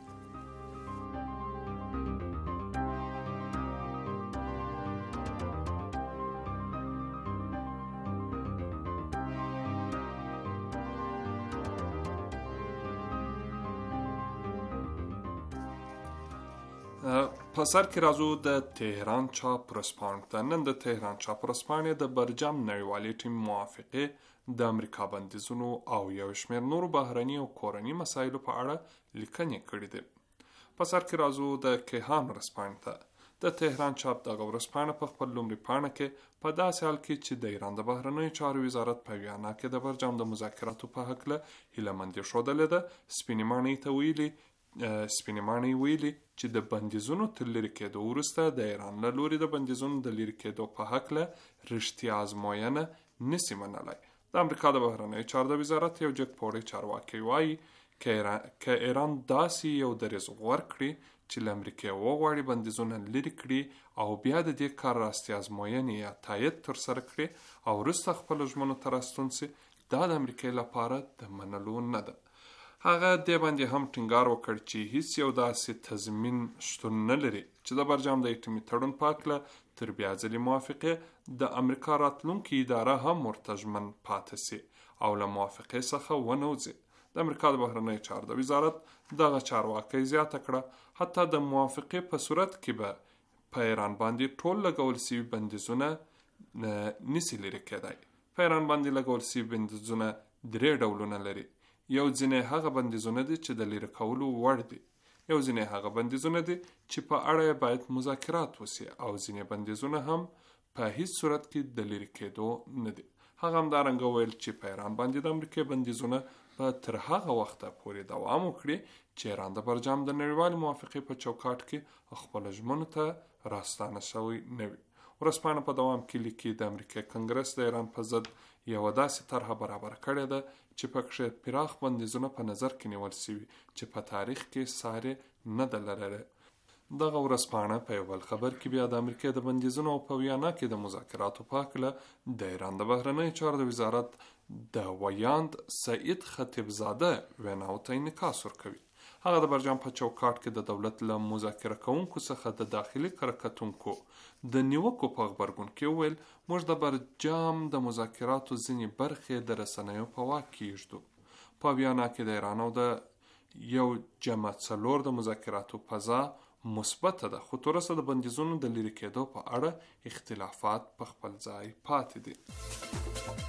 په سر کې راځو د تهران چاپ ورځپاڼو ته. نن د تهران چاپ ورځپاڼې د برجام نړیوالې ټیم موافقې، د امریکا بندیزونو او یو شمېر نورو بهرني او کورني مسایلو په اړه لیکنې کړي دي. په سر کې راځو د کیهان ورځپاڼې ته. د تهران چاپ دغه ورځپاڼه په خپل لومړي پاڼه کې په داسې حال کې چې د ایران د بهرنیو چارو وزارت په وینا کې د برجام د مذاکراتو په هکله هیلهمندي ښودلې ده، سپینې ماڼۍ ویلي چې د بندیزونو تر لرې کېدو وروسته د ایران له لوري د بندیزونو د لرې کېدو په هکله رښتیا ازموینه نسی منلی. د امریکا د بهرنیو چارو د وزارت یو جګپوړی چارواکی وایي که ایران داسې یو دریځ غوره کړي چې له امریکا وغواړي بندیزونه لرې کړي او بیا د دې کار راستیا ازموینې یا تایید ترسره کړي او وروسته خپلو ژمنو ته راستون سي، دا د امریکا لپاره د منلو نه ده. هغه دې باندې هم ټینګار وکړ چې هیڅ یو داسې تضمین شتون نه لري چې د برجام د اټومي تړون په هکله تر بیا ځلې موافقې د امریکا راتلونکې اداره هم ورته ژمن پاتې سي او له موافقې څخه ونه وځي. د امریکا د بهرنیو چارو د وزارت دغه چارواکي زیاته کړه حتی د موافقې په صورت کې به په ایران باندې ټول لګول سوي بندیزونه نسی لرې کېدای. په ایران باندې لګول سوي بندیزونه 3 ډولونه لري. یو ځینې هغه بندیزونه دي چې د لرې کولو وړ دي، یو ځینې هغه بندیزونه دي چې په اړه یې باید مذاکرات وسي، او ځینې بندیزونه هم په هیڅ صورت کې د لرې کېدو نه دي. هغه همدارنګه ویل چې په ایران باندې د امریکا بندیزونه به تر هغه وخته پورې دوام وکړي چې ایران د برجام د نړیوالې موافقې په چوکاټ کې خپلو ژمنو ته راستانه شوی نه وي. ورځپاڼه په دوام کې لیکي د امریکا کنګرس د ایران په ضد یوه داسې طرحه برابره کړې ده چې پکښې پراخ بندیزونه په نظر کې نیول شوي چې په تاریخ کې سارې نه ده لرلې. دغه ورځپاڼه په یو بل خبر کې بیا د امریکا د بندیزونو او په ویانا کې د مذاکراتو په هکله د ایران د بهرنیو چارو د وزارت د ویاند سعید خطیبزاده ویناو ته انعکاس ورکوي. هغه د برجام په چوکاټ کې د دولت له مذاکره کوونکو څخه د داخلي کتونکو د نیوکو په غبرګون کې وویل موږ د برجام د مذاکراتو ځینې برخې د رسنیو په واک کې ایږدو. په ویانا کې د ایران او د یو جمع 4 د مذاکراتو فضا مثبته ده، خو تر اوسه د بندیزونو د لرې کېدو په اړه اختلافات په خپل ځای پاتې دي.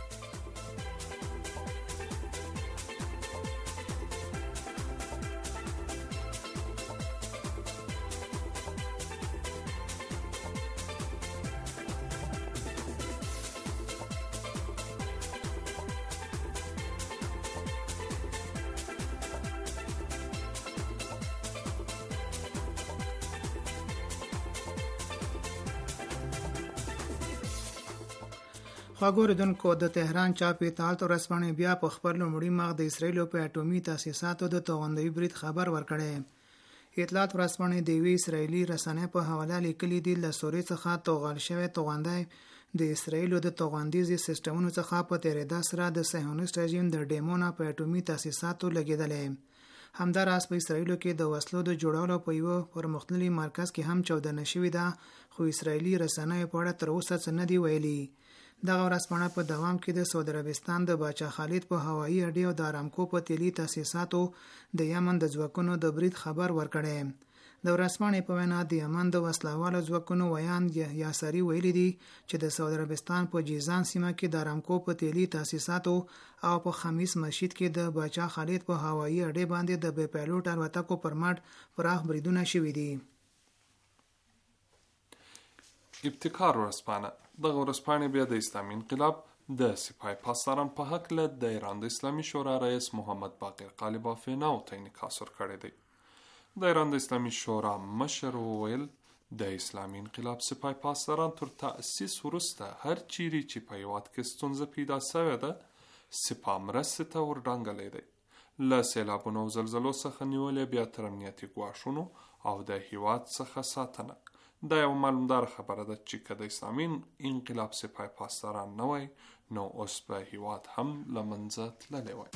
خواږه اوریدونکو، د تهران چاپ اطلاعات ورځپاڼې بیا په خپل لومړي مخ د اسرائیلو په اټومي تاسیساتو د توغندوي برید خبر ورکړی. اطلاعات ورځپاڼې د یوې اسرائیلي رسنۍ په حواله لیکلي دي له سوریې څخه توغل شوی توغندی د اسرائیلو د توغندیزي سیسټمونو څخه په تېرېدا سره د صهیونیست رژیم د ډیمونه په اټومي تاسیساتو لګېدلی. همداراز په اسرائیلو کې د وسلو د جوړولو په یوه پرمختللي مرکز کې هم چاودنه شوې ده، خو اسرائیلي رسنیو په اړه تر اوسه څه نه دي ویلي. دغه ورځپاڼه په دوام کې د سعودي عربستان د باچا خالد په هوایي اډې او د ارامکو په تیلي تاسیساتو د یمن د ځواکونو د برید خبر ورکړی. د ورځپاڼې په وینا د یمن د وسلوالو ځواکونو ویاند یاسری ویلي دي چې د سعودي عربستان په جیزان سیمه کې د ارامکو په تیلي تاسیساتو او په خمیس مسجد کې د باچا خالد په هوایي اډې باندې د بې پایلوټ الوتکو پر مټ پراخ بریدونه شوي دي. ابتکار ورځپاڼه. دغه ورځپاڼې بیا د اسلامي انقلاب د سپاه پاسداران په هکله د ایران د اسلامي شورا رئیس محمد باقر قالیباف ویناو ته انعکاس ورکړی دی. د ایران د اسلامي شورا مشر وویل د اسلامي انقلاب سپاه پاسداران تر تأسیس وروسته هر چیرې چې په هیواد کې ستونزه پیدا شوې ده سپاه مرستې ته ورډانګلی دی، له سیلابونو او زلزلو څخه نیولې بیا تر امنیتي ګواښونو او د هیواد څخه ساتنه. دا یو معلومدار خبره ده چې که د اسلامي انقلاب سپاه پاسداران نه وای نو اوس به هیواد هم له منځه تللی وای.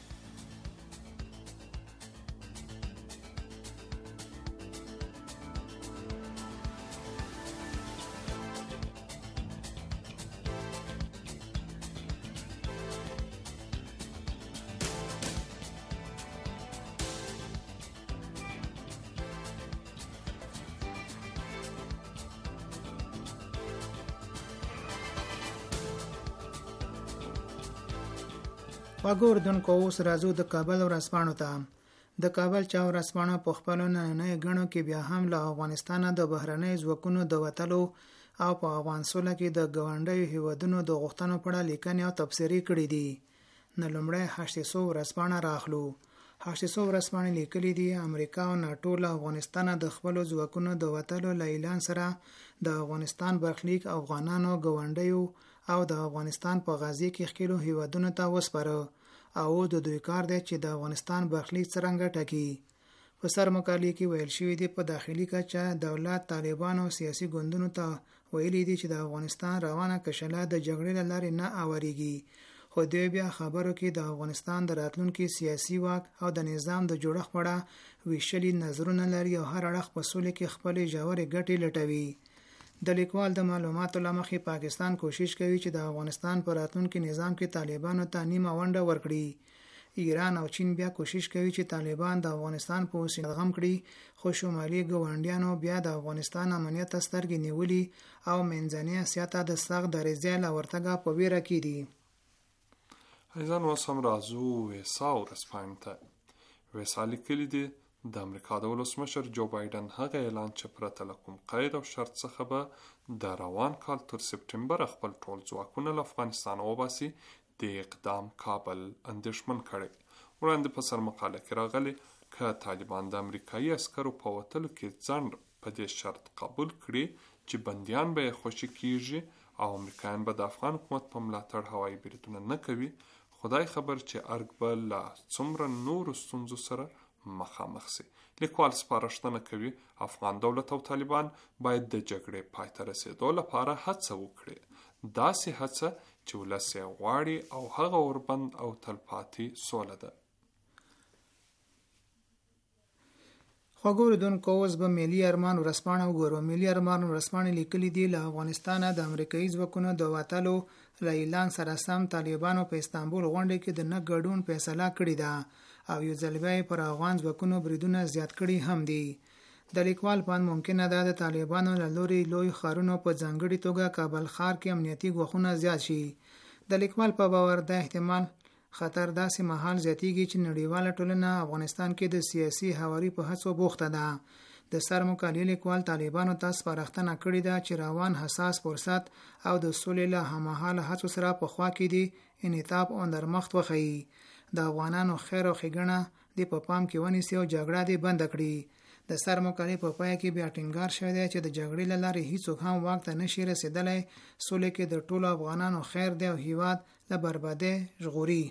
خواږه اردوونکو اوس راځو د کابل ورځپاڼو ته. د کابل چا ورځپاڼه په خپلو نننیو ګڼو کې بیا هم له افغانستانه د بهرنیو ځواکونو د وتلو او په افغان سوله کې د ګاونډیو هیوادونو د غوښتنو په اړه لیکنې او تبصرې کړي دي. نو لومړی 800 ورځپاڼه راخلو. 800 ورځپاڼې لیکلي دي امریکا او ناټو له افغانستانه د خپلو ځواکونو د وتلو له اعلان سره د افغانستان برخلیک افغانانو ګاونډیو او د افغانستان په غازی کې خپلو هیوادونو ته وسپاره او د دوی کار دی چې د افغانستان برخلیک څرنګه ټاکي. په سر مقالې کې ویل شوی دی په داخلي کچه دولت طالبان او سیاسي ګوندونو ته ویلي دي چې د افغانستان روانه کشله د جګړې له لارې نه اوریږي، خو دوی بیا خبرو کې د افغانستان د راتلونکي سیاسي واک او د نظام د جوړښت په اړه ویشلي نظرونه لري او هر اړخ په سولې کې خپلې ژورې ګټې لټوي. د لیکوال د معلوماتو له مخې پاکستان کوشش کوي چې د افغانستان په راتلونکي نظام کې طالبانو ته نیمه ونډه ورکړي. ایران او چین بیا کوشش کوي چې طالبان د افغانستان په اوسې غم کړي، خو شمالي ګاونډیانو بیا د افغانستان امنیت ته سترګې نیولي او منځنۍ اسیا ته د سخت درېځۍ له ورتګه په ویره کې دي. ایزان اوس هم راځو ویسا ورځپاڼې ته. ویسا لیکلي دي د امریکا د ولسمشر جو بایدن هغه اعلان چې پرته له کوم قید او شرط څخه به د روان کال تر سپټمبر خپل ټول ځواکونه له افغانستان وباسي د اقدام کابل اندېښمن کړی. وړاندې په سر مقاله کې راغلی که طالبان د امریکایي عسکرو په وتلو کې ځنډ په دې شرط قبول کړي چې بندیان به یې خوشي کیږي او امریکایان به د افغان حکومت په ملاتړ هوایي بریدونه نه کوي، خدای خبر چې ارګ به له څومره نورو ستونزو سره مخامخ سي. لیکوال سپارښتنه کوي افغان دولت او طالبان باید د جګړې پای ته رسیدو لپاره هڅه وکړي، داسې هڅه چې ولس یې غواړي او هغه اوربند او تلپاتې سوله ده. خواږه اردوونکو اوس به ملي ارمان ورځپاڼه وګورو. ملي ارمان ورځپاڼه لیکلي دي له افغانستانه د امریکایي ځواکونو د وتلو له اعلان سره سم طالبانو په استانبول غونډه کې د نه ګډون فیصله کړې ده او یو ځل بیا پر افغان ځواکونو بریدونه زیات کړي هم دي. د لیکوال په اند ممکنه ده د طالبانو له لوري لوی ښارونو په ځانګړي توګه کابل ښار کې امنیتي ګواښونه زیات شي. د لیکوال په باور د احتمال خطر داسې مهال زیاتیږي چې نړیواله ټولنه افغانستان کې د سیاسي هواري په هڅو بوخته ده. د سر مقالې لیکوال طالبانو ته سپارښتنه کړې ده چې روان حساس فرصت او د سولې له هممهاله هڅو سره په خوا کې دي انعطاف او نرمښت وښيي. د افغانانو خیر او ښېګڼه دې په پام کې ونیسي او جګړه دې بنده کړي. د سر مقالې په پای کې بیا ټینګار شوی دی چې د جګړې له لارې هیڅوک هم واک ته نشي رسېدلی. سولې کې د ټولو افغانانو خیر دی او هیواد له بربادۍ ژغوري.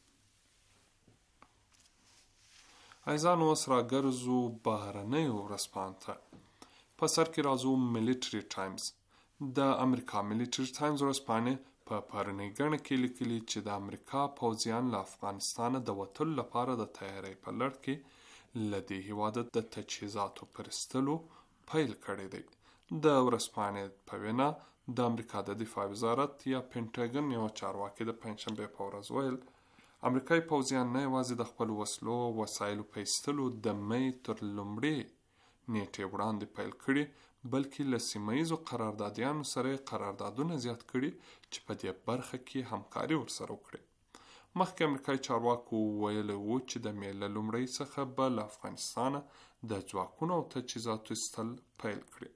ایزان اوس راګرځو بهرنیو ورځپاڼو ته. په سر کې راځو ملیټري ټایمز. د امریکا ملیټري ټایمز ورځپاڼې په پرنۍ ګڼه کې لیکلي چې د امریکا پوځیان له افغانستانه د وتلو لپاره د تیاری په لړ کې له دې هېواده د تجهیزاتو پرستلو پیل کړی دی. د ورځپاڼې په وینا د امریکا د دفاع وزارت یا پینټاګن یو چارواکي د پنجشنبې په ورځ ویل امریکایي پوځیان نه یوازې د خپل وسلو او وسایلو په ایستلو د مې تر لومړۍ نیټې وړاندې پیل کړي، بلکې له سیمهییزو قراردادیانو سره قراردادونه زیات کړي چې په دې برخه کې همکاري ورسره وکړي. مخکې امریکایي چارواکو ویلي وو چې د مې له لومړۍ څخه به له افغانستانه د ځواکونو او تجهیزاتو ایستل پیل کړي.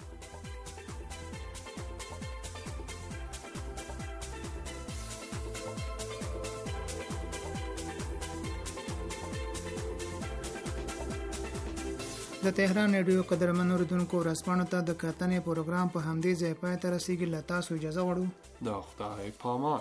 د تهران رادیو قدرمن اوریدونکو ورځپاڼو ته د کتنې پروګرام په همدې ځای پای ته رسیږي. له تاسو اجازه غواړو. د خدای په امان.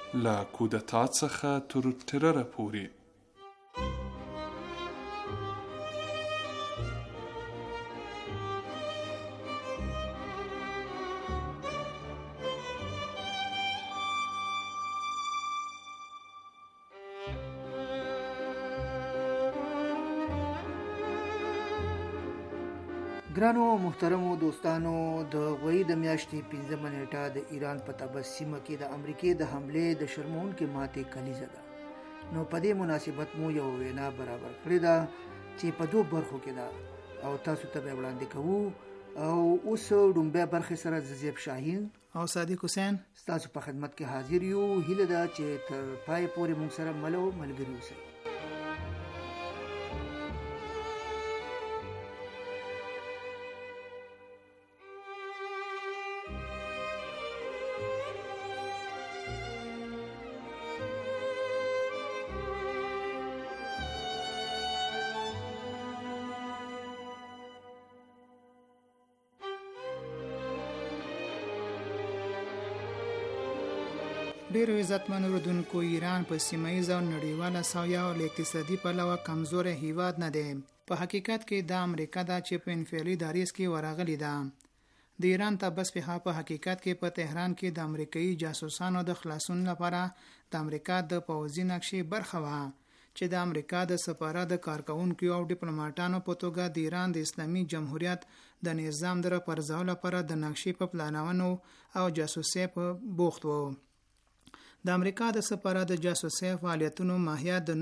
له کودتا څخه تر ټرره پورې. ګرانو محترمو دوستانو، د غوی د میاشتې 15 نیټه د ایران په تبس سیمه کې د امریکای د حمله د شرمونکې ماتې کلیزه ده. نو په دې مناسبت مو یو وینا برابر کړې ده چې په دوه برخو کې ده او تاسو ته به وړاندې کوو. او اوس ډومبه برخه سره زیب شاهین او صادق حسین تاسو په خدمت کې حاضر یو. هیله ده چې تر پای پورې موږ سره ملګري اوسئ. ډیرو عزتمن اردوونکو، ایران په سیمه ییز او نړیواله سویا او اقتصادي پلوه کمزوره هیواد نه دی. په حقیقت کې د امریکا دا چې په انفعالي دریځ کې ورغلې ده. د ایران تبس په حقیقت کې په تهران کې د امریکایي جاسوسانو د خلاصون لپاره د امریکا د پوځي نقشې برخه وه چې د امریکا د سفارت د کارکونکو او ډیپلوماټانو په توګه د ایران د اسلامي جمهوریت د نظام د پرځولو لپاره د نقشې په پلانونو او جاسوسي په بوخت وو. د امریکا د سفارت د جاسوسي فعالیتونو ماهیت د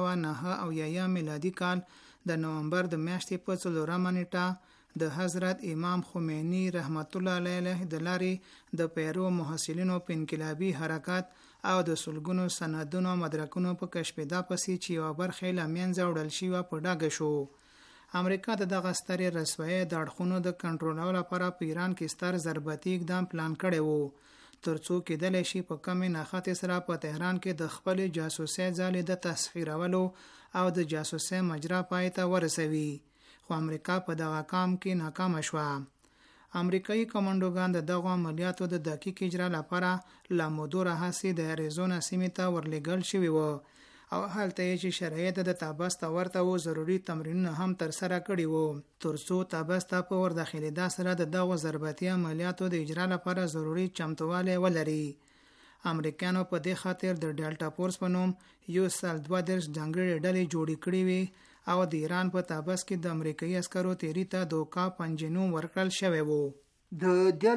1909 میلادي کال د نومبر د میاشتې په 4 نیټه د حضرت امام خمینی رحمت الله علیه د لارې د پیرو محصلینو په انقلابي حرکت او د سلګونو سندونو مدرکونو په کشفیدا پسې چې یو برخه لمنځه وړل شي په ډاګه شو. امریکا د دغه سترې رسوي د اړخونو د کنټرولولو لپاره په ایران کې ستر ضربتي اقدام پلان کړی وو، ترڅو کېدلی شي په کمې ناخته سره په تهران کې د خپل جاسوسي ځالې د تسخیرولو او د جاسوسي مجرا پای ته ورسوي. خو امریکا په دغه کام کې ناکام شوه. امریکایي کمانډوګان د دغه عملیاتو د دقیق اجرا لپاره لا مودوره هڅې د اریزونا سیمې ته ورلېږل شوي وو او هلته چې شرایط د تابس ته ورته وو ضروري تمرینونه هم تر سره کړي وو ترڅو تابس ته په ورداخلېدا سره د دغه ضربتي عملیاتو د اجرا لپاره ضروري چمتووالی ولري. امریکایانو په دې خاطر د ډیلټا فورس په نوم یو سل 32 ځانګړې ډلې جوړې کړې وي او د ایران په تابس کې د امریکایي عسکرو تیری ته دوکا پنجنوم ورکړل شوی وو. د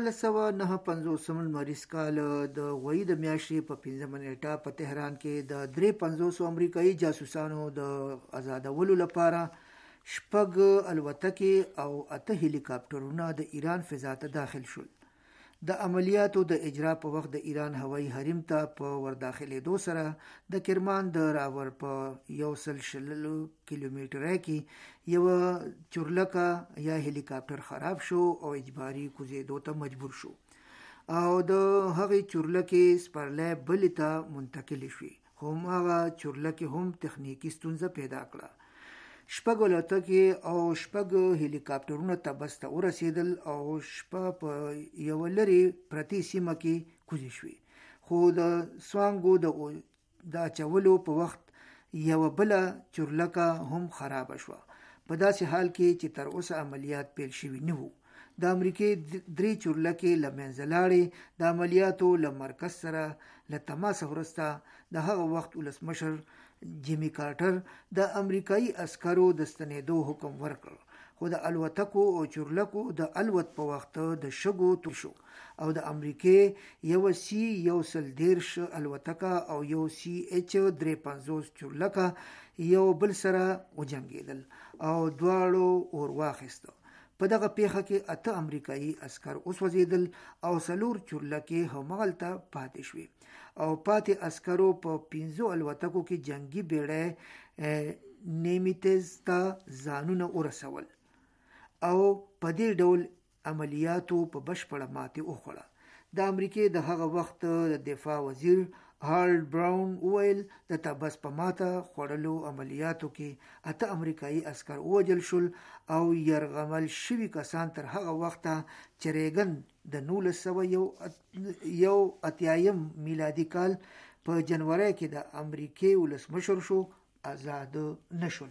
1959 لمریز کال د غوی د میاشتې په 15 نیټه په تهران کې د 350 امریکایي جاسوسانو د آزادولو لپاره 6 الوتکې او 8 هلیکاپټرونه د ایران فضا ته داخل شول. د عملیاتو د اجرا په وخت د ایران هوایي حریم ته په ورداخلېدو سره د کرمان د راور په 100 کیلومتره کې یو چورلکه یا هلیکاپټر خراب شو او اجباري کوزیدو ته مجبور شو او د هغې چورلکې سپرلی بلې ته منتقل شوې، خو هغه چورلکې هم تخنیکی ستونزه پیدا کړه. 6 الوتکې او 6 هلیکاپټرونه تبس ته ورسېدل او 6 په یو لري پرتی سیمه کې کوزې شوې، خو د سوانګو د اچولو په وخت یو بل چورلکه هم خراب شوه، په داسې حال کې چې تر اوسه عملیات پیل شوي نه وو. د امریکای 3 چورلکې له منځه لاړې. د عملیاتو له مرکز سره له تماس وروسته د هغه وخت ولسمشر جیمی کارټر د امریکایي عسکرو د ستنېدو حکم ورکړ، خو د الوتکو او چورلکو د الوت په وخت د شګو تو شو او د امریکای یو سی 110 الوتکه او یو سی ایچ 350 چورلکه یو بل سره وجنګېدل او دواړو اور واخیسته. په دغه پیښه کې 8 امریکایي عسکر وسوځېدل او 4 چورلکې همالته پاتې شوې او پاتې عسکرو په 15 الوتکو کې جنگي بیړۍ نیمیتز ته ځانونه ورسول او په دې ډول عملیاتو په بشپړه ماتې وخوړه. د امریکای د هغه وخت د دفاع وزیر هارلډ براون ویل د تبس په ماته خوړلو عملیاتو کې 8 امریکایي عسکر ووژل شول او يرغمل شوي کسان تر هغه وخته چې ریګن د 1901 میلادي کال په جنوري کې د امریکای ولسمشر شو آزاد نشول.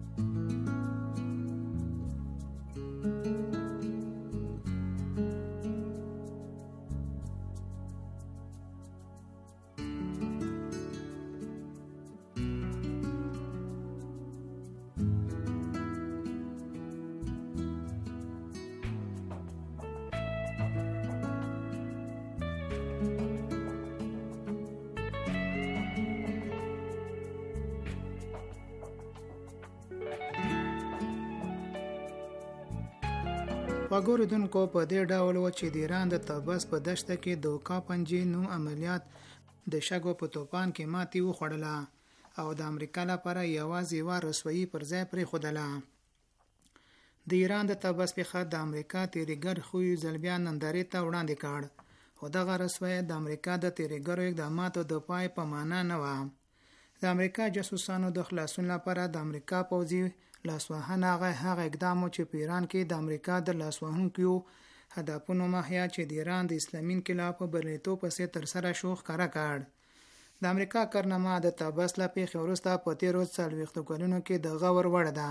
وګوریدونکو په دې ډول و چې د ایران د طبس په دشته کې د کاپنجي نوم عملیات د شګو په توپان کې ماتې وخوړله او د امریکا لپاره یوازې یوه رسوایي پر ځای پرېښودله. د ایران د طبس پیښه د امریکا تېرېګر خوی ځل بیا نندارې ته وړاندې کړ، خو دغه رسوایي د امریکا د تېرېګرو اقداماتو د پای په معنا نه وه. د امریکا جاسوسانو د خلاصون لپاره د امریکا پوځي لاسوهنه هغه اقدام چې په ایران کې د امریکا د لاسوهونکو هدفونو ماهیت چې د ایران د اسلامي انقلاب په بریالیتوب پسې ترسره شو ښکاره کړ. د امریکا کارنامه د طبس له پیښې وروسته په تېرو 40 کلونو کې د غور وړ ده.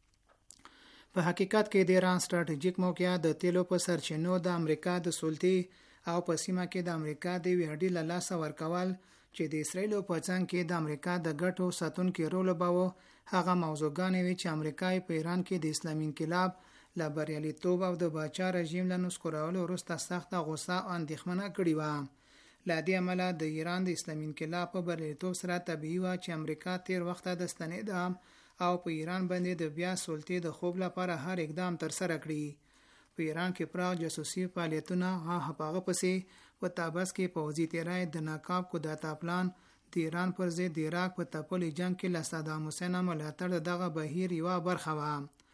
په حقیقت کې د ایران ستراتیژیک موقعیت د تیلو په سرچینو د امریکا د سلطې او په سیمه کې د امریکا د ویاړي له لاسه ورکول چې د اسرایلو په څنګ کې د امریکا د ګټو ساتونکي رول لوباوه، هغه موضوعګانې وي چې امریکا په ایران کې د اسلامي انقلاب له بریالیتوب او د باچا رژیم له نسکورولو وروسته سخته غوسه او اندېښمنه کړې وه. له دې امله د ایران د اسلامي انقلاب په بریالیتوب سره طبیعي وه چې امریکا تیر وخته د ستنېده او په ایران باندې د بیا سلطې د خوب لپاره هر اقدام ترسره کړي. په ایران کې پراخ جاسوسي فعالیتونه هغه پسې په طبس کې پوځي تیرای د ناکام کودتا پلان د ایران پر ضد د عراق په تپلي جنگ کې له صدام حسین ملاتړ دغه بهیر یوه برخه وه.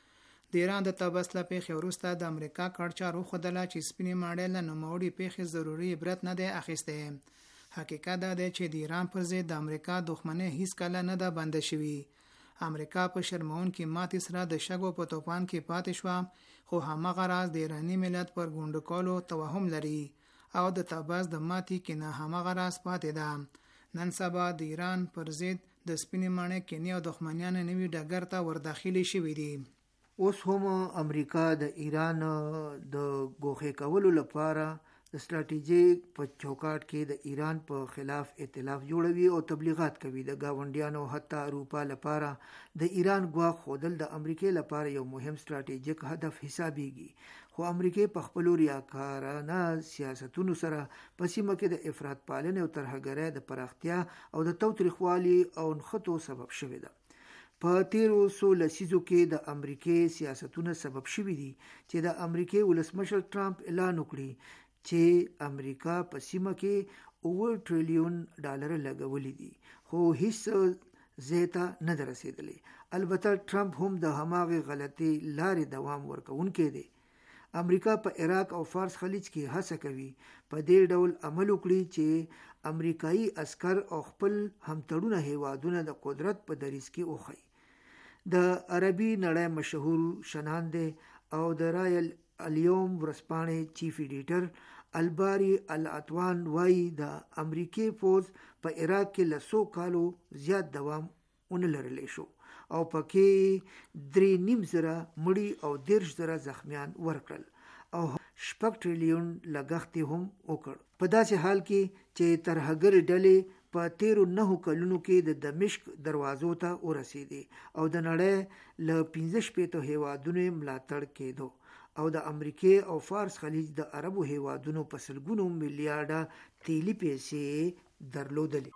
د ایران د طبس له پیښې وروسته د امریکا کړچار وښودله چې سپینې ماڼۍ له نوموړې پیښې ضروري عبرت نه دی اخیستی. حقیقت دا دی چې د ایران پر ضد د امریکا دښمنۍ هیڅکله نه ده بنده شوې. امریکا په شرمونکې ماتې سره د شګو په توپان کې پاتې شوه، خو همغه راز د ایراني ملت پر ګونډه کولو توهم لري او د طبس د ماتې کینه همغه راز پاتې ده. نن سبا د ایران پر ضد د سپینې ماڼۍ کینې او دښمنیان نوي ډګر ته ورداخلي شوي دي. اوس هم امریکا د ایران د ګوښې کولو لپاره د ستراتیژیک په چوکاټ کې د ایران په خلاف ائتلاف جوړوي او تبلیغات کوي. د گاونډیانو حتی اروپا لپاره د ایران ګواښ ښودل د امریکا لپاره یو مهم ستراتیژیک هدف حسابېږي، خو امریکا په خپلو ریاکارانه سیاستونو سره په سیمه کې د افراط پالنې او ترهګرۍ د پراختیا او د تاوتریخوالي او نښتو سبب شوې ده. په تیرو 16 لسیزو کې د امریکا سیاستونه سبب شوي دي چې د امریکا ولسمشر ټرمپ اعلان وکړي چې امریکا په سیمه کې $9 ټریلیون لګولي دي، خو هیڅ ځای ته نه ده رسېدلی. البته ټرمپ هم د هماغې غلطې لارې دوام ورکوونکی دی. امریکا په عراق او فارس خلیج کې هڅه کوي په دې ډول عمل وکړي چې امریکایي عسکر او خپل همتړونه هیوادونه د قدرت په دریځ کې وښيي. د عربي نړۍ مشهور شناند او د رایل الیوم ورځپاڼې چیف ایډیټر الباری العطوان وایي د امریکای فوج په عراق کې له 100 کالو زیات دوام ونه لرلی شو او پکې 3.5 زره مړي او 10 زره زخمیان ورکړل او 6 ټریلیون لګښت هم وکړ. په داسې حال کې چې ترهګر ډلې په 13 کلونو کې د دمشق دروازو ته ورسېدې او د نړۍ له 15 هیوادونو ملاتړ کېدو او د امریکا او فارس خلیج د عربو هیوادونو په سلګونو میلیارډه تیلي پیسې درلودلې.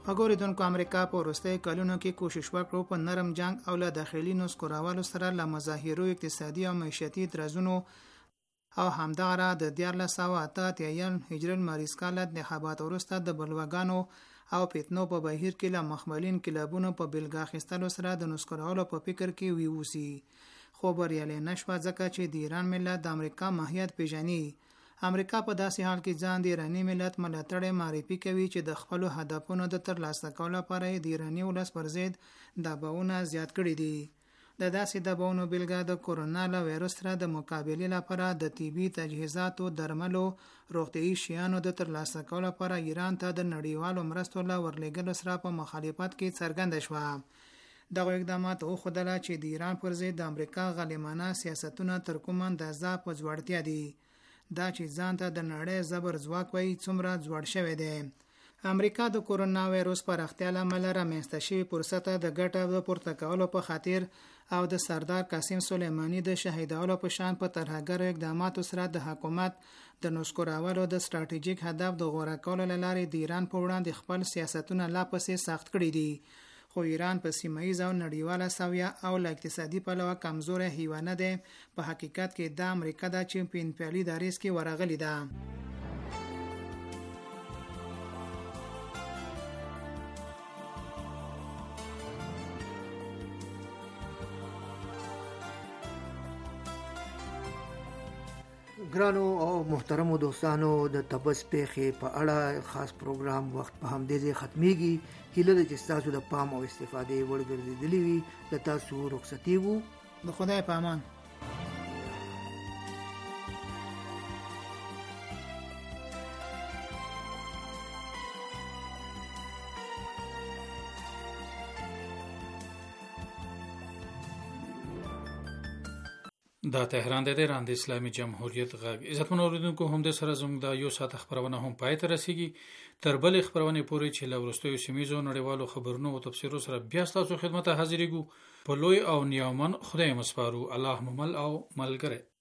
خګوریدونکو امریکا په وروستیو کلونو کې کوشش وکړو په نرم جنگ او له داخلي نسکورولو سره له مظاهرو اقتصادي او معیشتي اعتراضونو او همدغه د 1488 هجري المریض کال د انتخابات وروسته د بلوغانو او پیتنو په بهیر کې له مخملین کلابونو په بلګا خستلو سره د نسکورولو په فکر کې ویوسی خو بریالي نشو ځکه چې د ایران ملت د امریکا ماهیت پیژني. امریکا په داسې حال کې ځان د ایرانی ملت ملاتړ معرفي کوي چې د خپل هدفونو د ترلاسه کولو لپاره د ایرانی ولس پر ضد دباونه زیات کړي دي. د داسې دباونو بیلګه د کورونا وایرس سره د مقابلې لپاره د طبي تجهیزاتو، درملو، روغتیايي شیانو د ترلاسه کولو لپاره ایران ته د نړیوالو مرستو له ورلېږلو سره په مخالفت کې څرګنده شوه. دغه اقدامات وښودله چې د ایران پر ضد د امریکا غلیمانه سیاستونه تر کومه اندازه په ځوړتیا دي. دا چې ځان ته د نړۍ زبر ځواک وایي څومره ځوړ شوی دی. امریکا د کورونا وایرس پراختیا له امله رامنځته شوي فرصت د ګټه د پورته کولو په خاطر او د سردار قاسم سلیمانی د شهیدولو په شان په طرحګرو اقداماتو سره د حکومت د نسکورولو د ستراتیژیک هدف د غوره کولو له لارې د ایران په وړاندې خپل سیاستونه لا پسې سخت کړي دي. خو ایران په سیمه ییزه او نړیواله سویه او له اقتصادي پلوه کمزوری هیوانه ده. په حقیقت کې د امریکا د چې په انفعالي دریځ کې ورغلې ده. ګرانو او محترمو دوستانو د تبس پیښې په اړه خاص پروګرام وخت په همدې ځای ختمیږي. هیله ده چې ستاسو د پام او استفادې وړ ګرځېدلي وي. له تاسو رخصتي وو. د خدای په امان. دا تهران د ایران د اسلامي جمهوریت غږ. عزتمن اوریدونکو، هم د سره زموږ د یو ساعت خبرونه هم پای ته رسیږي. تر بلې خبرونه پورې چې له وروستیو سیمه‌ییزو نړیوالو خبرونو او تفسیرو سره بیا ستاسو خدمت ته حاضرېږو. په لوی او نیامن خدای مسپارو. الله ممل او ملګری.